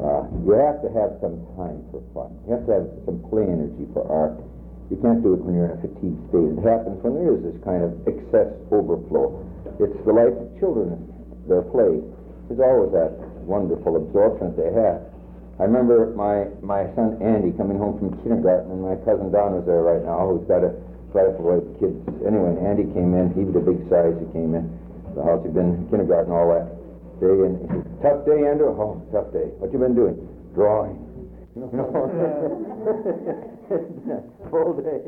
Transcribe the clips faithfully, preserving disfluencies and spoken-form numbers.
Uh, you have to have some time for fun. You have to have some play energy for art. You can't do it when you're in a fatigued state. It happens when there is this kind of excess overflow. It's the life of children, their play. There's always that wonderful absorption that they have. I remember my, my son Andy coming home from kindergarten, and my cousin Don was there right now, who's got a trifle with kids. Anyway, Andy came in. He was a big size. He came in the house. He'd been in kindergarten all that day, and he said, "Tough day, Andrew?" "Oh, tough day." "What you been doing?" "Drawing." You know, full day.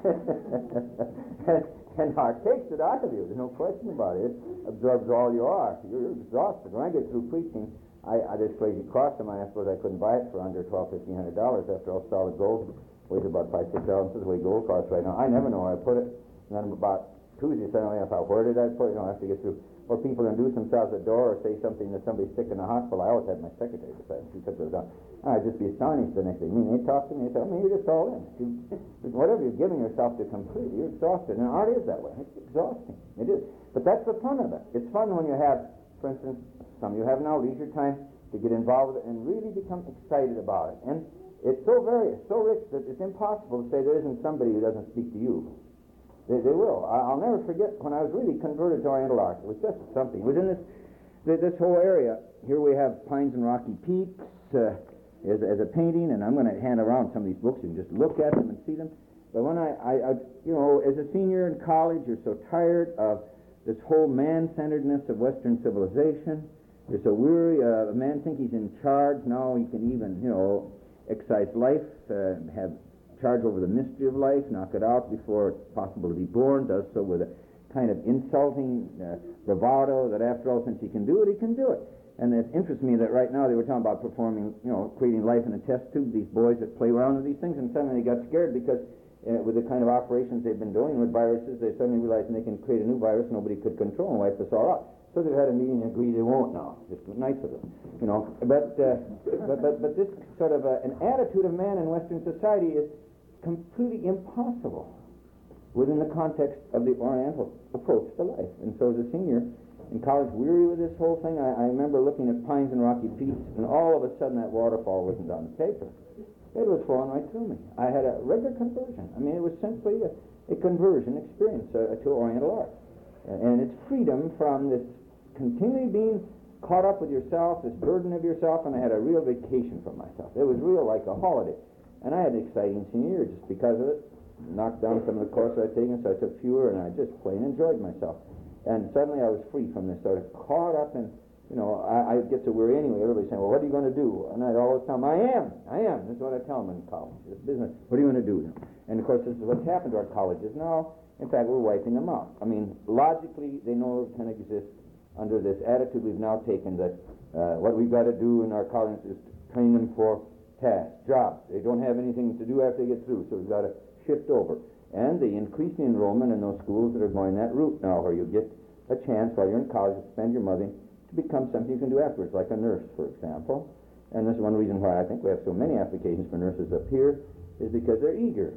and, and art takes it out of you. There's no question about it. It absorbs all you are. You're, you're exhausted. When I get through preaching, I, I this crazy cross of mine, I suppose I couldn't buy it for under twelve, fifteen hundred dollars after all solid gold. Weighs about five, six ounces. The way gold costs right now. I never know where I put it. And then about Tuesday, suddenly I thought, where did I put it? You know, I have to get through. Or people introduce themselves at the door or say something that somebody's sick in the hospital. I always had my secretary beside me. She took those down. I'd just be astonished the next day. I mean, they talk to me. They tell me, you're just all in. You, whatever you're giving yourself to completely, you're exhausted. And art is that way. It's exhausting. It is. But that's the fun of it. It's fun when you have, for instance, some you have now leisure time to get involved with it and really become excited about it. And it's so very, so rich that it's impossible to say there isn't somebody who doesn't speak to you. They, they will. I, I'll never forget when I was really converted to Oriental art. It was just something. It was in this this whole area. Here we have Pines and Rocky Peaks uh, as, as a painting, and I'm going to hand around some of these books. You can just look at them and see them. But when I, I, I, you know, as a senior in college, you're so tired of this whole man-centeredness of Western civilization. You're so weary. Uh, a man thinks he's in charge. Now he can even, you know, excise life, uh, have charge over the mystery of life, knock it out before it's possible to be born, does so with a kind of insulting uh, bravado that after all, since he can do it, he can do it. And it interests me that right now they were talking about performing, you know, creating life in a test tube, these boys that play around with these things, and suddenly they got scared because uh, with the kind of operations they've been doing with viruses, they suddenly realized they can create a new virus nobody could control and wipe us all out. So they've had a meeting and agreed they won't now. Just nice of them, you know. But uh, but, but but this sort of uh, an attitude of man in Western society is completely impossible within the context of the Oriental approach to life. And so as a senior in college, weary with this whole thing, I, I remember looking at Pines and Rocky Peaks, and all of a sudden that waterfall wasn't on the paper. It was flowing right through me. I had a regular conversion. I mean, it was simply a, a conversion experience uh, to Oriental art. And it's freedom from this continually being caught up with yourself, this burden of yourself, and I had a real vacation from myself. It was real like a holiday. And I had an exciting senior year just because of it. Knocked down some of the courses I'd taken, so I took fewer, and I just plain enjoyed myself. And suddenly I was free from this sort of caught up in, you know, I, I get so weary anyway. Everybody's saying, well, what are you going to do? And I'd always tell them, I am, I am. This is what I tell them in college. This business, what are you going to do? And of course, this is what's happened to our colleges now. In fact, we're wiping them out. I mean, logically, they no longer can exist under this attitude we've now taken that uh, what we've got to do in our colleges is train them for tasks, jobs. They don't have anything to do after they get through, so we've got to shift over. And the increasing enrollment in those schools that are going that route now, where you get a chance while you're in college to spend your money to become something you can do afterwards, like a nurse, for example. And this is one reason why I think we have so many applications for nurses up here, is because they're eager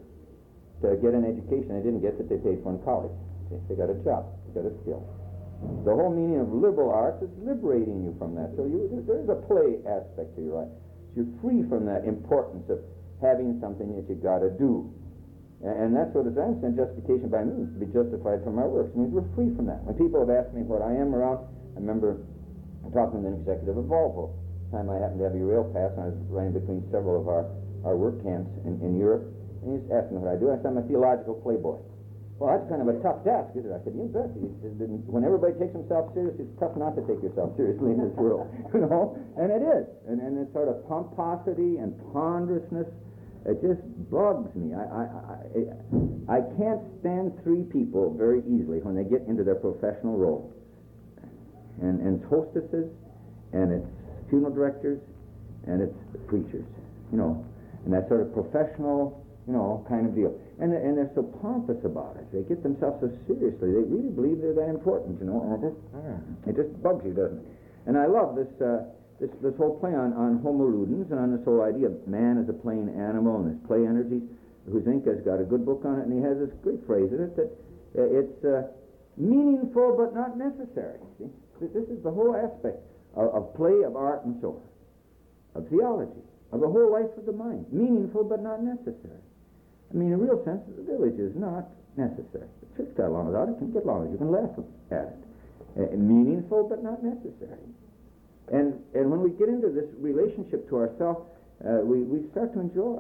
to get an education they didn't get that they paid for in college. They got a job, they got a skill. The whole meaning of liberal arts is liberating you from that. So you, there's a play aspect to your life. So you're free from that importance of having something that you got to do. And that's what, as I understand, justification by means, to be justified from our works. It means we're free from that. When people have asked me what I am around, I remember talking to an executive of Volvo. The time I happened to have a rail pass, and I was running between several of our, our work camps in, in Europe, and he was asking me what I do. I said, I'm a theological playboy. Well, that's kind of a tough task, isn't it? I said, you bet. He said, when everybody takes himself seriously, it's tough not to take yourself seriously in this world, you know? And it is. And, and this sort of pomposity and ponderousness, it just bugs me. I, I, I, I can't stand three people very easily when they get into their professional role. And, and it's hostesses, and it's funeral directors, and it's preachers, you know, and that sort of professional, you know, kind of deal. And, and they're so pompous about it. They get themselves so seriously. They really believe they're that important, you know. And it just, it just bugs you, doesn't it? And I love this uh, this this whole play on, on homo ludens and on this whole idea of man as a playing animal and his play energies. Huizenga has got a good book on it, and he has this great phrase in it that uh, it's uh, meaningful but not necessary. See? This is the whole aspect of, of play, of art, and so on. of theology, of the whole life of the mind. Meaningful but not necessary. I mean, in a real sense, the village is not necessary. The church got along without it, can get along with it. You can laugh at it. Uh, meaningful but not necessary. And and when we get into this relationship to ourselves, uh, we, we start to enjoy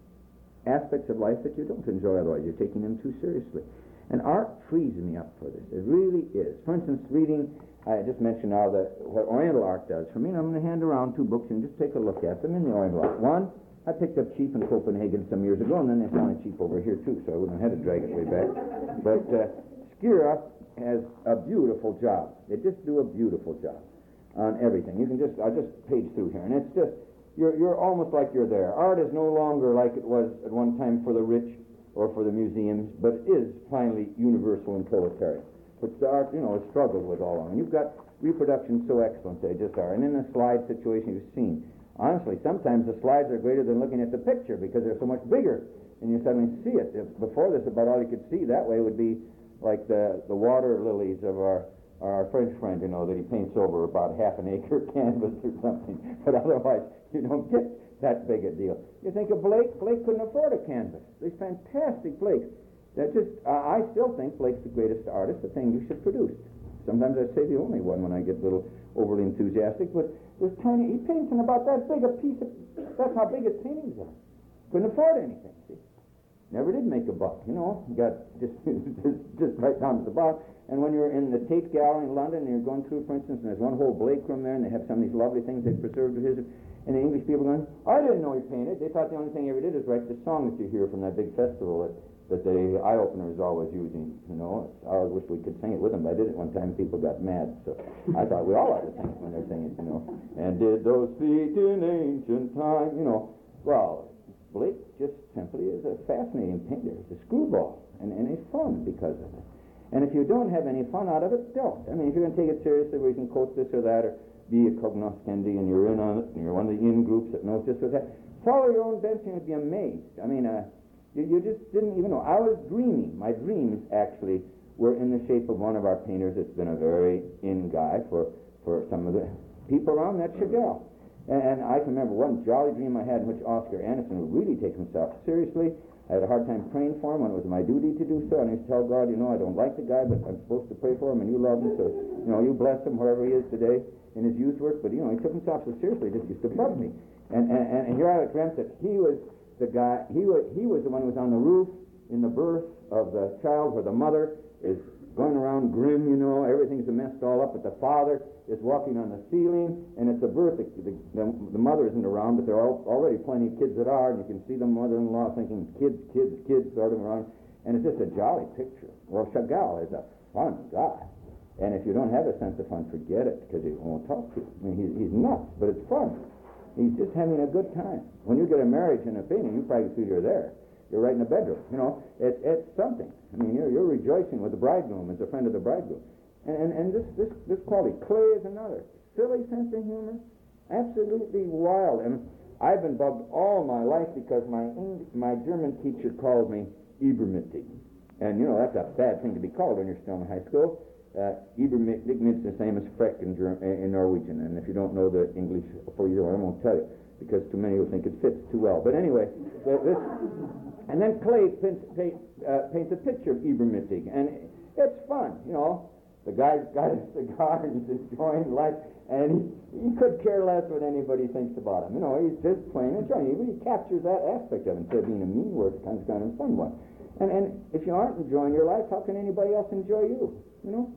aspects of life that you don't enjoy otherwise. You're taking them too seriously. And art frees me up for this. It really is. For instance, reading, I just mentioned now that what Oriental art does for me, and I'm going to hand around two books and just take a look at them in the Oriental art. One, I picked up cheap in Copenhagen some years ago, and then they found it cheap over here too, so I wouldn't have had to drag it way back. But uh, Skira has a beautiful job. They just do a beautiful job on everything. You can just, I'll just page through here, and it's just, you're, you're almost like you're there. Art is no longer like it was at one time for the rich or for the museums, but it is finally universal and proletarian, which the art, you know, has struggled with all along. You've got reproductions so excellent, they just are. And in the slide situation you've seen, honestly, sometimes the slides are greater than looking at the picture because they're so much bigger, and you suddenly see it. If before this, about all you could see that way would be like the, the water lilies of our, our French friend, you know, that he paints over about half an acre canvas or something. But otherwise, you don't get that big a deal. You think of Blake. Blake couldn't afford a canvas. These fantastic Blakes. That just, uh, I still think Blake's the greatest artist, the thing you should produce. Sometimes I say the only one when I get a little overly enthusiastic, but this tiny, he paints in about that big a piece of, that's how big his paintings are. Couldn't afford anything, see. Never did make a buck, you know. Got just, just, just right down to the bottom. And when you're in the Tate Gallery in London and you're going through, for instance, and there's one whole Blake room there, and they have some of these lovely things they've preserved of his, and the English people going, I didn't know he painted. They thought the only thing he ever did is write the song that you hear from that big festival that, that the Eye Opener is always using, you know. I always wish we could sing it with him, but I did it one time, people got mad, so I thought we all ought to sing it when they're singing, you know. And did those feet in ancient time, you know. Well, Blake just simply is a fascinating painter. He's a screwball, and, and he's fun because of it. And if you don't have any fun out of it, don't. I mean, if you're going to take it seriously where you can quote this or that, or be a cognoscendi and you're in on it, and you're one of the in groups that knows this or that, follow your own bench and you'd be amazed. I mean, uh, you, you just didn't even know. I was dreaming. My dreams, actually, were in the shape of one of our painters that's been a very in guy for, for some of the people around, that Chagall. And I can remember one jolly dream I had in which Oscar Anderson would really take himself seriously. I had a hard time praying for him when it was my duty to do so, and I used to tell God, you know, I don't like the guy, but I'm supposed to pray for him, and you love him, so, you know, you bless him wherever he is today in his youth work. But, you know, he took himself so seriously, it just used to bug me. And, and, and here I dreamt that he was the guy, he was, he was the one who was on the roof in the birth of the child, where the mother is going around grim, you know, everything's messed all up, but the father is walking on the ceiling, and it's a birth. The, the, the mother isn't around, but there are already plenty of kids that are, and you can see the mother-in-law thinking, kids, kids, kids, sorting around, and it's just a jolly picture. Well, Chagall is a fun guy, and if you don't have a sense of fun, forget it, because he won't talk to you. I mean, he's, he's nuts, but it's fun. He's just having a good time. When you get a marriage and a painting, you probably feel you're there. You're right in the bedroom, you know. It, it's something. I mean, you're, you're rejoicing with the bridegroom as a friend of the bridegroom. And, and, and this, this, this quality, Clay is another. Silly sense of humor, absolutely wild. And I've been bugged all my life because my Eng- my German teacher called me Übermütig. And, you know, that's a bad thing to be called when you're still in high school. Uh, Übermütig means the same as Freck in, German, in Norwegian. And if you don't know the English for you, I won't tell you, because too many will think it fits too well. But anyway, this... And then Clay paints, paint, uh, paints a picture of Übermütig, and it's fun, you know. The guy's got a cigar and he's enjoying life, and he, he could care less what anybody thinks about him. You know, he's just plain enjoying. He really captures that aspect of it instead of being a mean word, kind of kind of fun one. And and if you aren't enjoying your life, how can anybody else enjoy you? You know.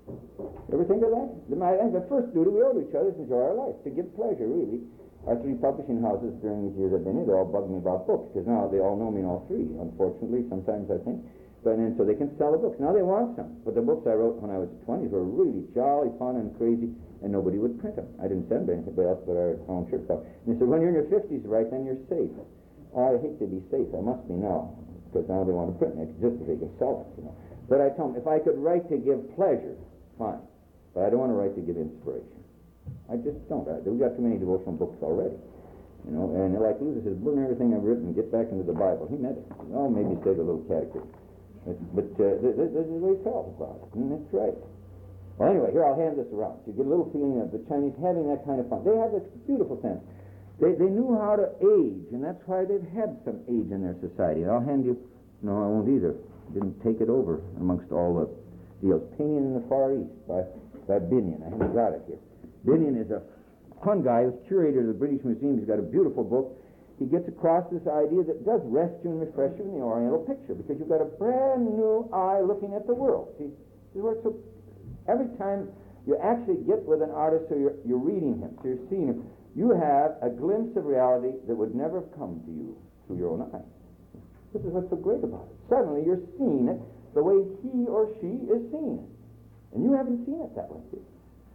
You ever think of that? The, my, the first duty we owe to each other is to enjoy our life, to give pleasure, really. Our three publishing houses during these years I've been here, they all bug me about books, because now they all know me in all three, unfortunately, sometimes I think. But and so they can sell the books. Now they want some. But the books I wrote when I was twenties were really jolly, fun, and crazy, and nobody would print them. I didn't send them to anybody else but our own church club. And they said, when you're in your fifties, right, then you're safe. Oh, I hate to be safe. I must be now, because now they want to print it, just so they can sell it, you know. But I told them, if I could write to give pleasure, fine. But I don't want to write to give inspiration. I just don't. I, we've got too many devotional books already. You know, and like Luther says, burn everything I've written and get back into the Bible. He meant it. Oh, maybe say the little catechism. But, but uh, this, this is what he felt about it, and that's right. Well, anyway, here, I'll hand this around. So you get a little feeling of the Chinese having that kind of fun. They have this beautiful sense They, they knew how to age, and that's why they've had some age in their society. I'll hand you, no, I won't either. Didn't take it over amongst all the deals. Painting in the Far East by, by Binion. I haven't got it here. Binion is a fun guy who's curator of the British Museum. He's got a beautiful book. He gets across this idea that does rest you and refresh you in the Oriental picture, because you've got a brand new eye looking at the world. See, this is where it's so, every time you actually get with an artist, so you're, you're reading him, so you're seeing him, you have a glimpse of reality that would never have come to you through your own eye. This is what's so great about it. Suddenly you're seeing it the way he or she is seeing it. And you haven't seen it that way, see?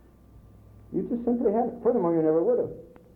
You just simply haven't. Furthermore, you never would have.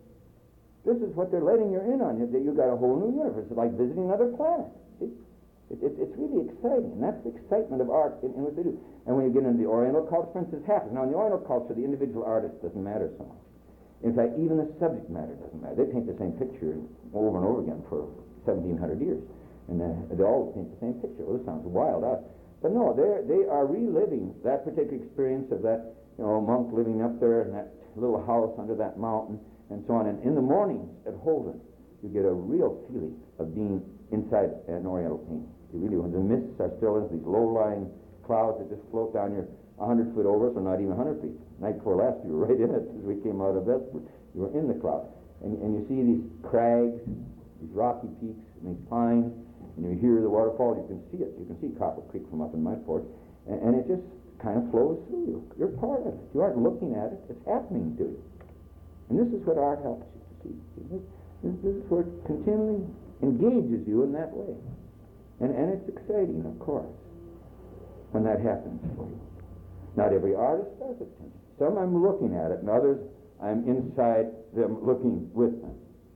This is what they're letting you in on, that you've got a whole new universe. It's like visiting another planet. See? It, it, it's really exciting, and that's the excitement of art in, in what they do. And when you get into the Oriental culture, for instance, happens. Now, in the Oriental culture, the individual artist doesn't matter so much. In fact, even the subject matter doesn't matter. They paint the same picture over and over again for seventeen hundred years. And uh, they all paint the same picture. Well, this sounds wild out. But no, they they are reliving that particular experience of that, you know, monk living up there in that little house under that mountain and so on. And in the mornings at Holden, you get a real feeling of being inside an Oriental painting. You really, when the mists are still in these low-lying clouds that just float down your a hundred foot over us, or not even a hundred feet. Night before last, you were right in it as we came out of Bedford. You were in the cloud. And, and you see these crags, these rocky peaks, and these pines, and you hear the waterfall. You can see it. You can see Copper Creek from up in my porch. And, and it just kind of flows through you. You're part of it. You aren't looking at it. It's happening to you. And this is what art helps you to see. This, this, this is where it continually engages you in that way. And, and it's exciting, of course, when that happens for you. Not every artist does it. Some I'm looking at it, and others I'm inside them looking with them.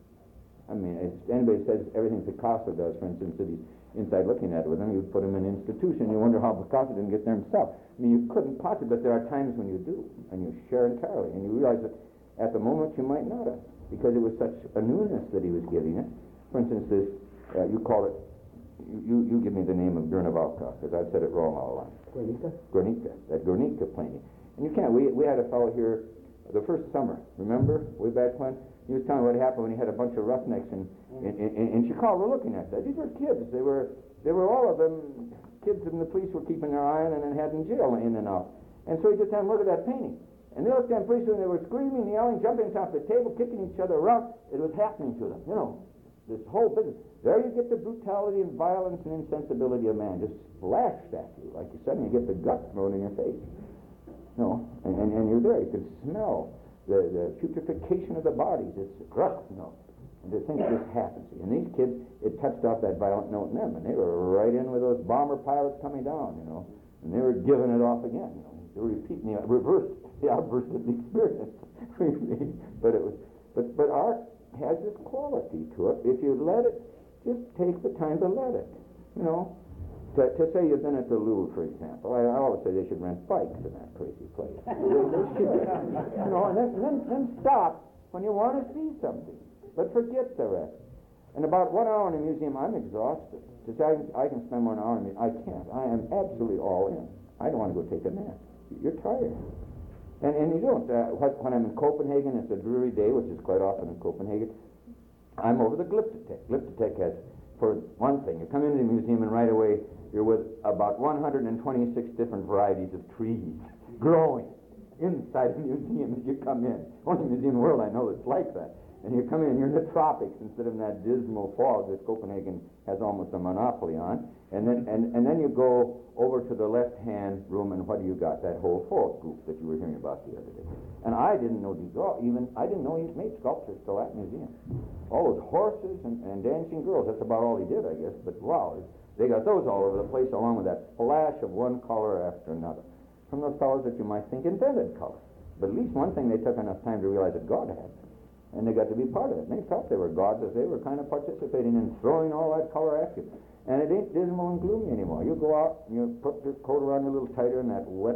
I mean, if anybody says everything Picasso does, for instance, that he's inside looking at it with them, you'd put him in an institution. You wonder how Picasso didn't get there himself. I mean, you couldn't possibly, but there are times when you do, and you share entirely, and you realize that at the moment you might not have, because it was such a newness that he was giving it. For instance, this, uh, you call it, you, you give me the name of Guernica, because I've said it wrong all along. Guernica? Guernica, that Guernica painting. And you can't, we, we had a fellow here the first summer, remember, way back when? He was telling what happened when he had a bunch of roughnecks in, in, in, in Chicago. We're looking at that. These were kids. They were, they were all of them kids that the police were keeping their eye on and then had in jail in and out. And so he just had them look at that painting. And they looked at them pretty soon. They were screaming, yelling, jumping on top of the table, kicking each other around. It was happening to them, you know. This whole business. There you get the brutality and violence and insensibility of man just splashed at you, like you suddenly get the gut thrown in your face. No, and, and, and you're there. You can smell the, the putrefaction of the bodies. It's gross, you know. And to think this happens. And these kids, it touched off that violent note in them, and they were right in with those bomber pilots coming down, you know. And they were giving it off again, you know. They were repeating the reverse, the outburst of the experience. but it was, but but art has this quality to it. If you let it, just take the time to let it. You know, to, to say you've been at the Louvre, for example, I, I always say they should rent bikes in that crazy place. they, they should. You know, and then, then, then stop when you want to see something, but forget the rest. And about one hour in a museum, I'm exhausted. To say I, I can spend one hour in a museum, I can't. I am absolutely all in. I don't want to go take a nap. You're tired. And, and you don't. Uh, when I'm in Copenhagen, it's a dreary day, which is quite often in Copenhagen, I'm over the Glyptotek. Glyptotek has, for one thing, you come into the museum and right away you're with about one hundred twenty-six different varieties of trees growing inside the museum as you come in. Only museum in the world I know that's like that. And you come in and you're in the tropics instead of in that dismal fog that Copenhagen has almost a monopoly on. And then and, and then you go over to the left-hand room, and what do you got? That whole folk group that you were hearing about the other day. And I didn't know Degas, even, I didn't know he made sculptures till that museum. All those horses and, and dancing girls, that's about all he did, I guess. But wow, they got those all over the place, along with that flash of one color after another. From those colors that you might think invented color. But at least one thing they took enough time to realize that God had. And they got to be part of it. And they felt they were gods as they were kind of participating in throwing all that color at you. And it ain't dismal and gloomy anymore. You go out and you put your coat around you a little tighter in that wet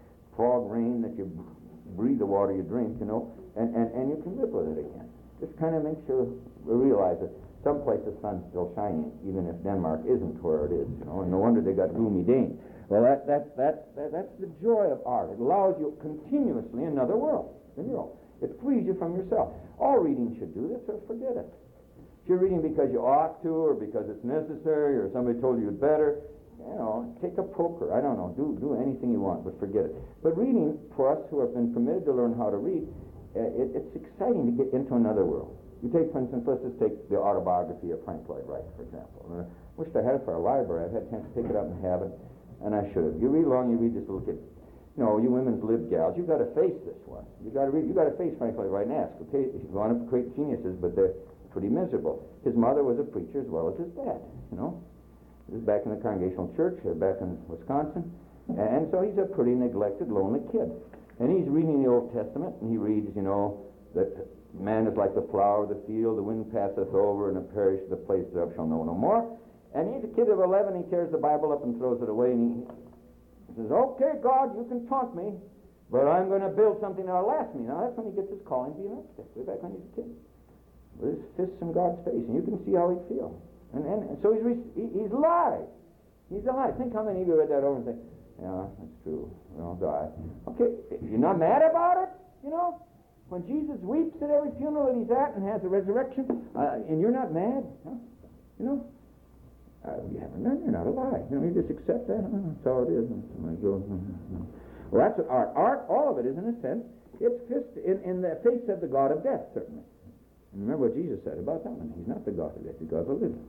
fog rain that you breathe the water you drink, you know, and, and, and you can live with it again. Just kind of makes you realize that someplace the sun's still shining, even if Denmark isn't where it is, you know, and no wonder they got gloomy days. Well, that, that, that, that, that's the joy of art. It allows you continuously another world than your own. It frees you from yourself. All reading should do this, or forget it. If you're reading because you ought to, or because it's necessary, or somebody told you you'd better, you know, take a poker. I don't know. Do do anything you want, but forget it. But reading, for us who have been permitted to learn how to read, uh, it, it's exciting to get into another world. You take, for instance, let's just take the autobiography of Frank Lloyd Wright, for example. I wished I had it for a library. I've had a chance to pick it up and have it, and I should have. You read along, you read this little kid. You know, you women's lib gals, you've got to face this one. You've got to read. You've got to face Frank Lloyd Wright and ask. Okay, you want to create geniuses, but they're pretty miserable. His mother was a preacher as well as his dad. You know, this is back in the Congregational Church, uh, back in Wisconsin, and so he's a pretty neglected, lonely kid. And he's reading the Old Testament, and he reads, you know, that man is like the flower of the field, the wind passeth over, and it perisheth, the place thereof shall know no more. And he's a kid of eleven, he tears the Bible up and throws it away, and he says, okay, God, you can taunt me, but I'm going to build something that'll last me. Now, that's when he gets his calling to be an architect, way back when he was a kid. With his fists in God's face, and you can see how he'd feel. And, and, and so he's, re- he, he's alive. He's alive. Think how many of you read that over and think, yeah, that's true, we all die. Okay, you're not mad about it, you know? When Jesus weeps at every funeral that he's at and has a resurrection, uh, and you're not mad, huh? You know? Uh, you haven't done, you're not alive. You know, you just accept that. Oh, that's all it is. And go, well, that's what art. Art, all of it is, in a sense, it's fist in, in the face of the God of death, certainly. And remember what Jesus said about that one. He's not the God of death, he's God of the living.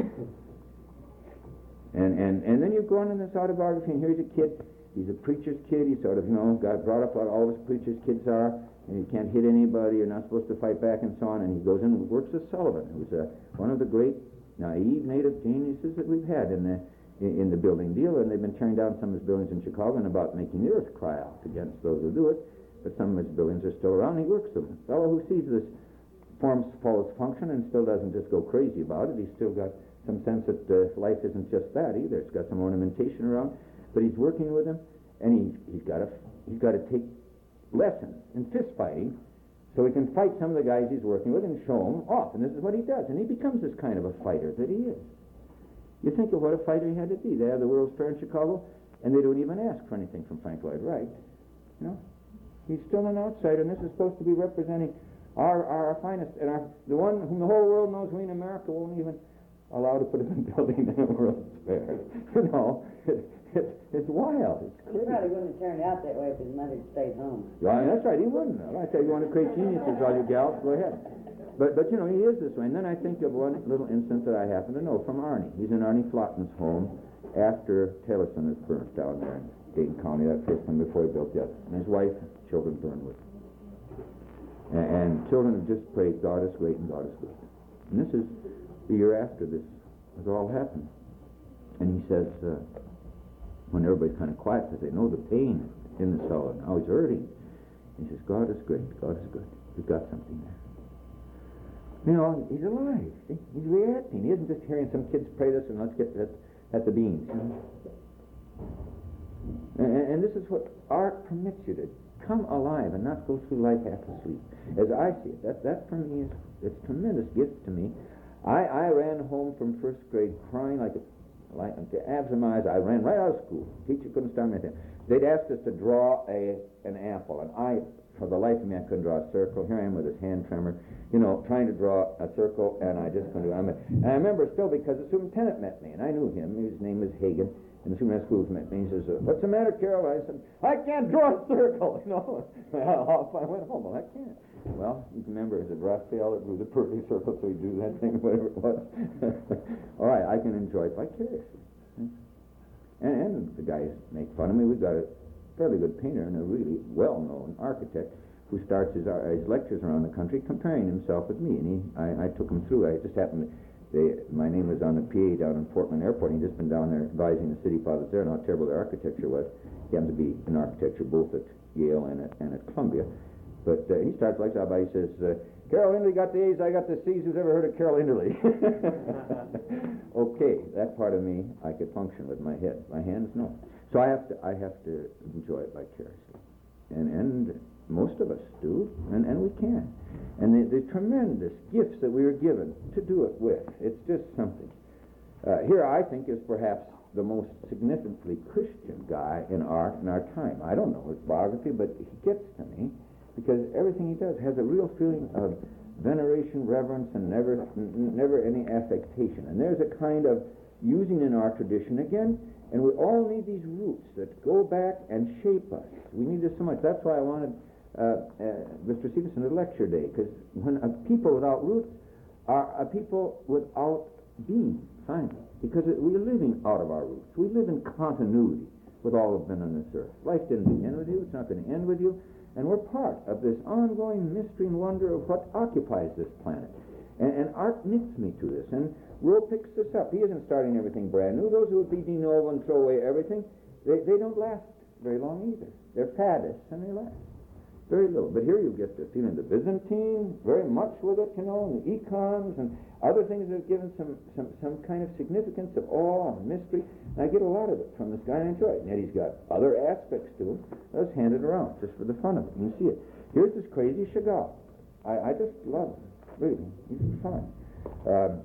and, and, and then you go on in this autobiography, and here's a kid. He's a preacher's kid. He sort of, you know, got brought up like all his preacher's kids are. And you can't hit anybody, you're not supposed to fight back and so on, and he goes in and works with Sullivan, who's uh, one of the great naive native geniuses that we've had in the in, in the building deal, and they've been tearing down some of his buildings in Chicago and about making the earth cry out against those who do it, but some of his buildings are still around, and he works them. A fellow who sees this form follows function and still doesn't just go crazy about it. He's still got some sense that uh, life isn't just that either. It's got some ornamentation around, but he's working with him, and he's, he's got to he's got to take lessons in fist fighting so he can fight some of the guys he's working with and show them off. And this is what he does. And he becomes this kind of a fighter that he is. You think of what a fighter he had to be. They have the World's Fair in Chicago, and they don't even ask for anything from Frank Lloyd Wright. You know? He's still an outsider, and this is supposed to be representing our, our finest, and our, the one whom the whole world knows we in America won't even allow to put him in building in a World's Fair. You know? It's, it's wild. It's He probably wouldn't have turned out that way if his mother stayed home. Yeah, that's right. He wouldn't have. I tell you, you want to create geniuses, all you gals, go ahead. But, but you know, he is this way. And then I think of one little instance that I happen to know from Arnie. He's in Arnie Flotten's home after Taylorsville is burnt down there in Dayton County, that first one before he built the other. And his wife and children burned with him. And, and children have just prayed, God is great and God is good. And this is the year after this has all happened. And he says, uh, when everybody's kind of quiet because they know the pain in the soul and how he's hurting, he says, God is great, God is good. We've got something there. You know, he's alive. See? He's reacting. He isn't just hearing some kids pray this and let's get at, at the beans. You know? and, and this is what art permits you to come alive and not go through life half asleep. As I see it, that, that for me is it's a tremendous gift to me. I, I ran home from first grade crying like a Like the abs of my eyes, I ran right out of school. Teacher couldn't stop me. They'd asked us to draw a an apple, and I, for the life of me, I couldn't draw a circle. Here I am with this hand tremor, you know, trying to draw a circle, and I just couldn't do it. And I remember still because the superintendent met me, and I knew him. His name was Hagen, and the superintendent of schools met me. He says, "What's the matter, Carol?" I said, "I can't draw a circle." You know, off I went home. Well, I can't. Well, you can remember, is it Raphael that drew the perfect circle, so he drew that thing, whatever it was. All right, I can enjoy it vicariously. And, and the guys make fun of me. We've got a fairly good painter and a really well-known architect who starts his, uh, his lectures around the country comparing himself with me. And he, I, I took him through. I just happened to, they, my name was on the P A down in Portland Airport. He'd just been down there advising the city fathers there and how terrible their architecture was. He happened to be in architecture both at Yale and at, and at Columbia. But uh, he starts like that, he says, uh, Carol Inderly got the A's, I got the C's. Who's ever heard of Carol Inderly? Okay, that part of me I could function with my head. My hands, no. So I have to I have to enjoy it vicariously. And and most of us do, and, and we can. And the, the tremendous gifts that we are given to do it with, it's just something. Uh, here I think is perhaps the most significantly Christian guy in art in our time. I don't know his biography, but he gets to me. because everything he does has a real feeling of veneration, reverence, and never n- never any affectation. And there's a kind of using in our tradition again, and we all need these roots that go back and shape us. We need this so much. That's why I wanted uh, uh, Mister Stevenson at lecture day, because when a people without roots are a people without being, finally, because it, we're living out of our roots. We live in continuity with all of men on this earth. Life didn't begin with you, it's not going to end with you, and we're part of this ongoing mystery and wonder of what occupies this planet. And, and Art knits me to this, and Rowe picks this up. He isn't starting everything brand new. Those who would be de novo and throw away everything, they, they don't last very long either. They're faddists, and they last very little. But here you get the feeling the Byzantine, very much with it, you know, and the econs and other things that have given some, some, some kind of significance of awe and mystery. And I get a lot of it from this guy, and I enjoy it. And yet he's got other aspects to him. Let's hand it around, just for the fun of it. You can see it. Here's this crazy Chagall. I, I just love him, really. He's fun. Um,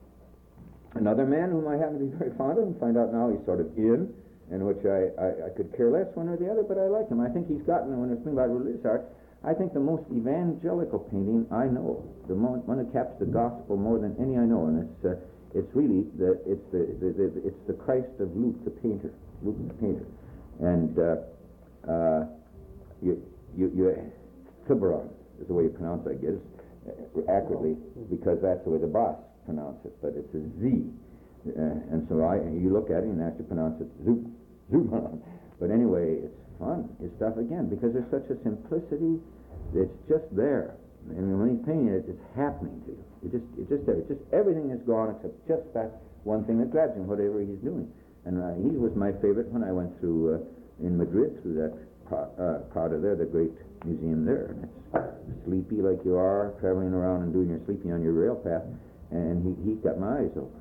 another man whom I happen to be very fond of, and find out now he's sort of in, in which I, I, I could care less one or the other, but I like him. I think he's gotten, when it's about religious art, I think the most evangelical painting I know, the one, one that captures the gospel more than any I know, and it's uh, it's really the it's the, the, the it's the Christ of Luke the painter, Luke the painter, and uh, uh, you you you Tiburon is the way you pronounce it, I guess, uh, accurately, because that's the way the boss pronounce it, but it's a Z. Uh, and so I, you look at it and actually pronounce it zoop, zoop on. But anyway, it's fun. It's stuff again because there's such a simplicity. It's just there, and when he's painting it, it's happening to you. It just, it's just there. It's just everything is gone except just that one thing that grabs him, whatever he's doing. And uh, he was my favorite when I went through uh, in Madrid through that pro- uh, Prado there, the great museum there. And it's sleepy like you are, traveling around and doing your sleeping on your rail path, and he he got my eyes open.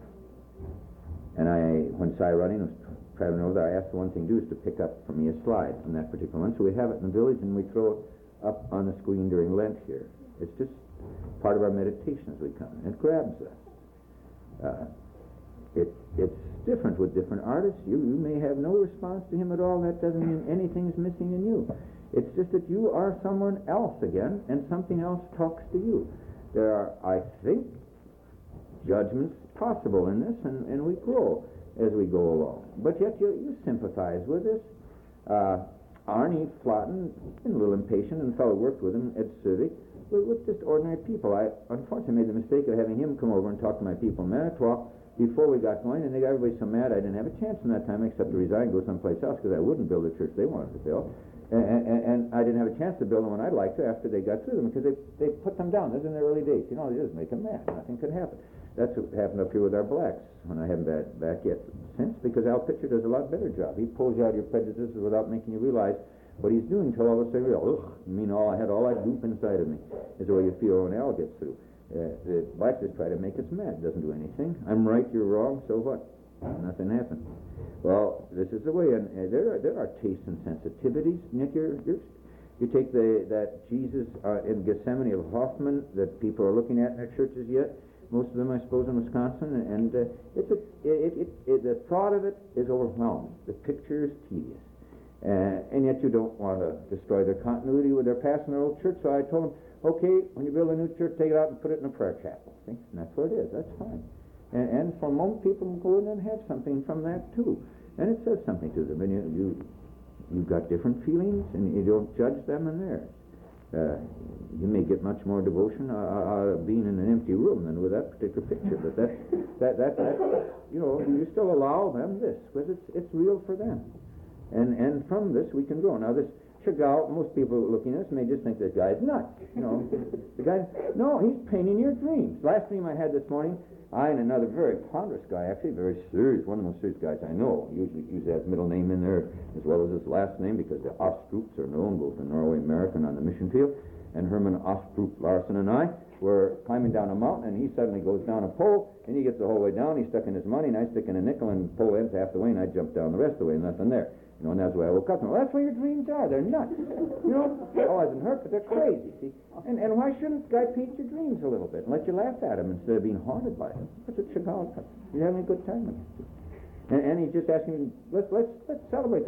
And I, when Cy Running was traveling over there, I asked the one thing to do is to pick up for me a slide from that particular one. So we have it in the village, and we throw it up on the screen during Lent here. It's just part of our meditation as we come. It grabs us. Uh, it, it's different with different artists. You, you may have no response to him at all. That doesn't mean anything's missing in you. It's just that you are someone else again, and something else talks to you. There are, I think, judgments possible in this, and, and we grow as we go along. But yet you, you sympathize with this. Uh, Arnie Flotten, been a little impatient, and the fellow worked with him at Civic, with, with just ordinary people. I unfortunately made the mistake of having him come over and talk to my people in Manitowoc before we got going, and they got everybody so mad I didn't have a chance in that time except to resign and go someplace else, because I wouldn't build the church they wanted to build. And, and, and I didn't have a chance to build the one I'd like to after they got through them, because they, they put them down. This is in their early days. You know, they just make them mad. Nothing could happen. That's what happened up here with our blacks, when I haven't been back yet since, because Al Pitcher does a lot better job. He pulls you out of your prejudices without making you realize what he's doing until all of a sudden you go, ugh, I mean, all I had all that goop inside of me, is the way you feel when Al gets through. Uh, the blacks just try to make us mad. Doesn't do anything. I'm right, you're wrong, so what? Nothing happened. Well, this is the way, and uh, there are there are tastes and sensitivities. Nick, you're, you're, you take the that Jesus uh, in Gethsemane of Hoffman that people are looking at in their churches yet. Most of them, I suppose, in Wisconsin, and uh, it's a, it, it, it, the thought of it is overwhelming. The picture is tedious, uh, and yet you don't want to destroy their continuity with their past in their old church. So I told them, okay, when you build a new church, take it out and put it in a prayer chapel. See? And that's where it is. That's fine. And, and for most people, go in and have something from that too, and it says something to them. And you you you've got different feelings, and you don't judge them and theirs. Uh, you may get much more devotion uh, out of being in an empty room than with that particular picture, but that, that, that, that, you know, you still allow them this, because it's, it's real for them. And, and from this we can grow. Now this Chagall, most people looking at this may just think this guy's nuts, you know. The guy, no, he's painting your dreams. Last dream I had this morning, I and another very ponderous guy, actually very serious, one of the most serious guys I know, usually uses his middle name in there as well as his last name, because the Ostroops are known both in Norway, America, and on the mission field. And Herman Ostroop Larson and I were climbing down a mountain, and he suddenly goes down a pole, and he gets the whole way down. He's stuck in his money, and I stick in a nickel, and the pole ends half the way, and I jump down the rest of the way, and nothing there. You know, and that's why I woke up. Well, that's what your dreams are. They're nuts. You know, it wasn't hurt, but they're crazy. See, and and why shouldn't guy paint your dreams a little bit and let you laugh at them instead of being haunted by them? That's what Chagall does. You're having a good time with it. And, and he's just asking, let's let's let's celebrate the world.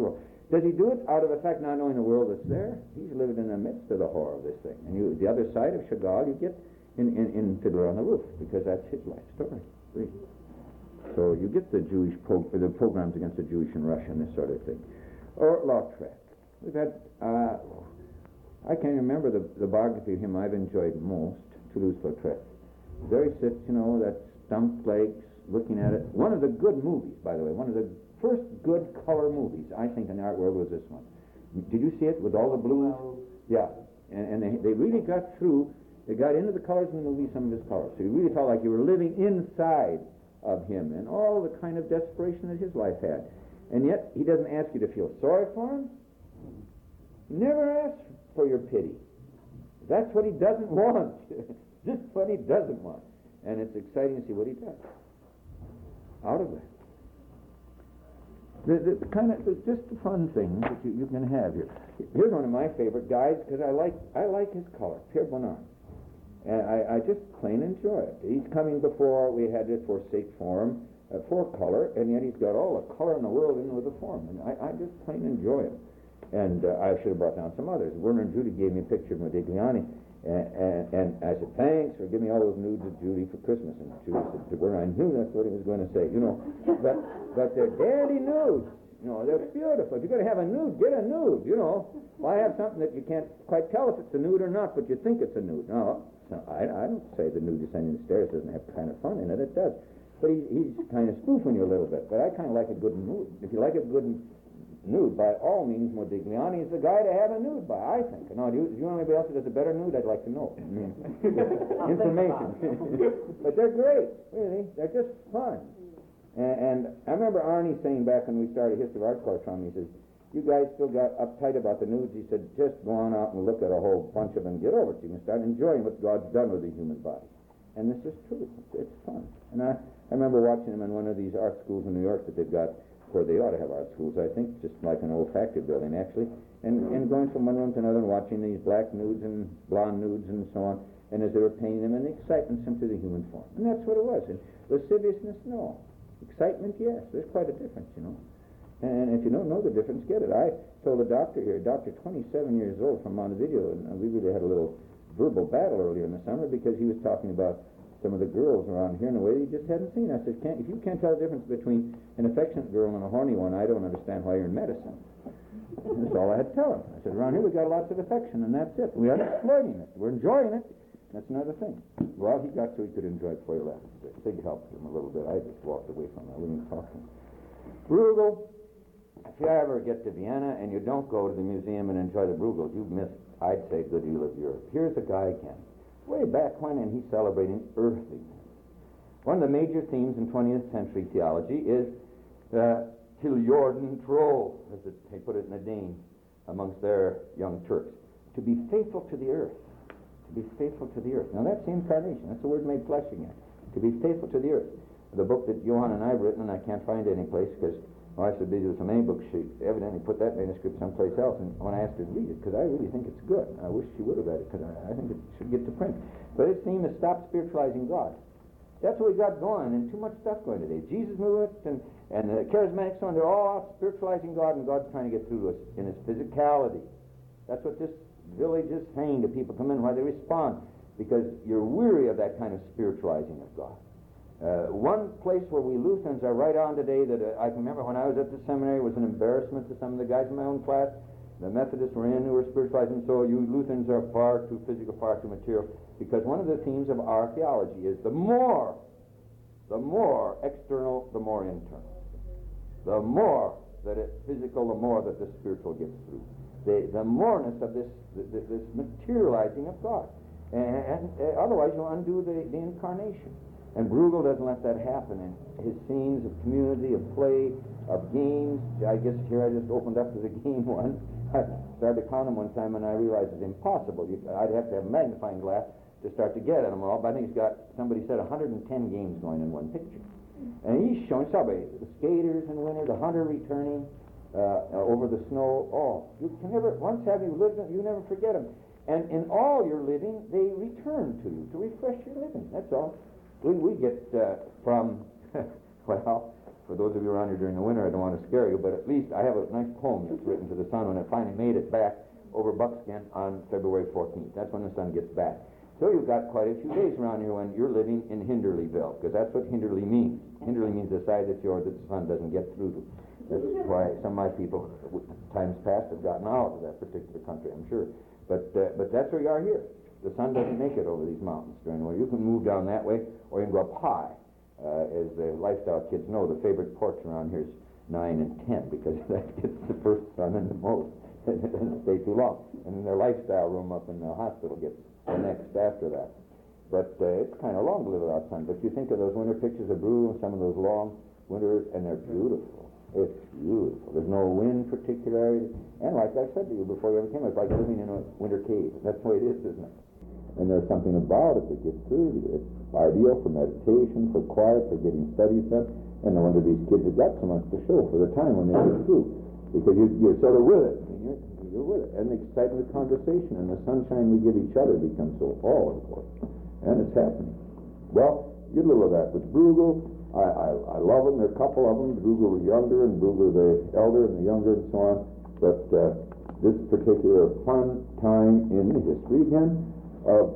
Does he do it out of the fact not knowing the world that's there? He's living in the midst of the horror of this thing. And you, the other side of Chagall, you get in, in, in Fiddler on the Roof, because that's his life story. Really. So you get the Jewish pro- the programs against the Jewish in Russia and this sort of thing. Or Lautrec. We've had, uh, I can't remember the, the biography of him I've enjoyed most, Toulouse-Lautrec. There he sits, you know, that stumped legs, looking at it. One of the good movies, by the way, one of the first good color movies, I think, in the art world was this one. Did you see it with all the blues? Yeah. And, and they, they really got through, they got into the colors in the movie, some of his colors. So you really felt like you were living inside of him and all the kind of desperation that his life had. And yet, he doesn't ask you to feel sorry for him. He never asks for your pity. That's what he doesn't want. Just what he doesn't want. And it's exciting to see what he does out of that. The, the, the kind of, it's just the fun things that you, you can have here. Here's one of my favorite guys, because I like I like his color, Pierre Bonnard. And I, I just plain enjoy it. He's coming before we had this forsake form, uh, for color, and yet he's got all the color in the world in with the form. And I, I just plain enjoy it. And uh, I should have brought down some others. Werner and Judy gave me a picture of Modigliani, and, and, and I said, thanks for giving me all those nudes of Judy for Christmas. And Judy said to Werner, I knew that's what he was going to say, you know. But, but they're dandy nudes. You know, they're beautiful. If you're going to have a nude, get a nude, you know. Why have something that you can't quite tell if it's a nude or not, but you think it's a nude? No, no I, I don't say the nude descending the stairs doesn't have kind of fun in it. It does. But he, he's kind of spoofing you a little bit. But I kind of like a good nude. If you like a good nude, by all means, Modigliani is the guy to have a nude by, I think. Now, do you, do you know anybody else that does a better nude? I'd like to know. I mean, information. But they're great, really. They're just fun. And, and I remember Arnie saying back when we started History of Art course from, he says, you guys still got uptight about the nudes. He said, just go on out and look at a whole bunch of them and get over it. You can start enjoying what God's done with the human body. And this is true. It's, it's fun. And I, I remember watching them in one of these art schools in New York that they've got, where they ought to have art schools, I think, just like an old factory building, actually, and, and going from one room to another and watching these black nudes and blonde nudes and so on, and as they were painting them, and the excitement simply the human form. And that's what it was. And lasciviousness, no. Excitement, yes. There's quite a difference, you know. And if you don't know the difference, get it. I told a doctor here, a doctor twenty-seven years old from Montevideo, and we really had a little verbal battle earlier in the summer because he was talking about some of the girls around here in a way he just hadn't seen. I said, can't, if you can't tell the difference between an affectionate girl and a horny one, I don't understand why you're in medicine. And that's all I had to tell him. I said, around here we got lots of affection, and that's it. We aren't exploiting it. We're enjoying it. That's another thing. Well, he got so he could enjoy it before he left. It big help to him a little bit. I just walked away from him. I wouldn't even talk to him. Bruegel. If you ever get to Vienna and you don't go to the museum and enjoy the Bruegels, you've missed, I'd say, a good deal of Europe. Here's a guy again. Way back when, and he's celebrating earthly. One of the major themes in twentieth century theology is uh, Til Jorden tro, as it, they put it in the Dane amongst their young Turks. To be faithful to the earth. To be faithful to the earth. Now that's the incarnation. That's the word made flesh again. To be faithful to the earth. The book that Johan and I have written, and I can't find it any place because my wife's so busy with so many books, she evidently put that manuscript someplace else. And when I asked her to read it, because I really think it's good, I wish she would have read it because I, I think it should get to print. But its theme is stop spiritualizing God. That's what we got going, and too much stuff going today. Jesus movement and, and the charismatic one, they're all out spiritualizing God, and God's trying to get through to us in his physicality. That's what this village is saying to people come in, why they respond, because you're weary of that kind of spiritualizing of God. Uh, one place where we Lutherans are right on today that uh, I can remember when I was at the seminary was an embarrassment to some of the guys in my own class. The Methodists were in who were spiritualizing, so you Lutherans are far too physical, far too material, because one of the themes of our theology is the more, the more external, the more internal. The more that it's physical, the more that the spiritual gets through. The, the moreness of this, this, this materializing of God. And, and uh, otherwise you'll undo the, the incarnation. And Bruegel doesn't let that happen. And his scenes of community, of play, of games, I guess here I just opened up to the game one. I started to count them one time and I realized it's impossible. You, I'd have to have a magnifying glass to start to get at them all. But I think he's got, somebody said, one hundred ten games going in one picture. And he's showing somebody, the skaters in winter, the hunter returning uh, over the snow. Oh, you can never, once have you lived them, you never forget them. And in all your living, they return to you to refresh your living. That's all. We, we get uh, from, well, for those of you around here during the winter, I don't want to scare you, but at least I have a nice poem that's written to the sun when it finally made it back over Buckskin on February fourteenth. That's when the sun gets back. So you've got quite a few days around here when you're living in Hinderlyville, because that's what Hinderly means. Hinderly means the side that's yours that the sun doesn't get through to. That's why some of my people, times past, have gotten out of that particular country, I'm sure. But uh, but that's where you are here. The sun doesn't make it over these mountains during the winter. You can move down that way, or you can go up high. Uh, as the lifestyle kids know, the favorite porch around here is nine and ten, because that gets the first sun and the most. It doesn't stay too long. And then their lifestyle room up in the hospital gets the next after that. But uh, it's kind of long to live without sun. But you think of those winter pictures of Brew and some of those long winters, and they're beautiful. It's beautiful. There's no wind particularly. And like I said to you before you ever came, it's like living in a winter cave. That's the way it is, isn't it? And there's something about it that gets through you. It's ideal for meditation, for quiet, for getting studies done. And no wonder these kids have got so much to show for the time when they get through. Because you, you're sort of with it. I mean, you're, you're with it. And the excitement of conversation and the sunshine we give each other becomes so all important. And it's happening. Well, you get a little of that. With Bruegel, I, I, I love them. There are a couple of them. Bruegel the younger and Bruegel the elder and the younger and so on. But uh, this particular fun time in the history again of,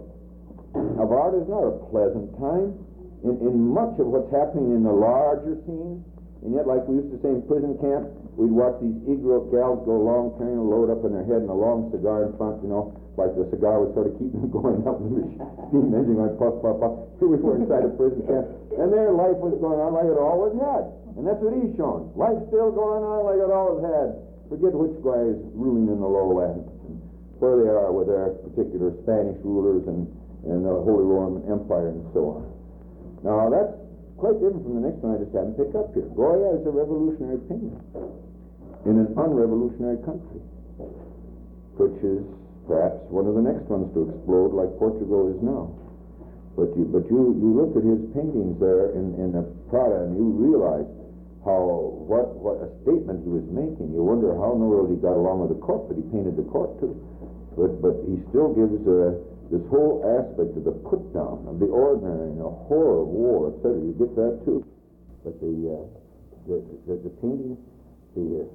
of art is not a pleasant time. In, in much of what's happening in the larger scene, and yet like we used to say in prison camp, we'd watch these Negro gals go along carrying a load up in their head and a long cigar in front, you know, like the cigar was sort of keeping them going up and the steam engine went puff, puff, puff. Here we were inside a prison camp, and their life was going on like it always had. And that's what he's showing. Life's still going on like it always had. Forget which guy is ruling in the lowlands and where they are with their particular Spanish rulers and, and the Holy Roman Empire and so on. Now, that's quite different from the next one I just happened to pick up here. Goya is a revolutionary painter in an unrevolutionary country, which is perhaps one of the next ones to explode like Portugal is now. But you, but you, you look at his paintings there in, in the Prada and you realize how, what, what a statement he was making. You wonder how in the world he got along with the court, but he painted the court too. But, but he still gives uh, this whole aspect of the put-down, of the ordinary, and the horror of war, et cetera. You get that too. But the, uh, the, the, the painting, the, uh,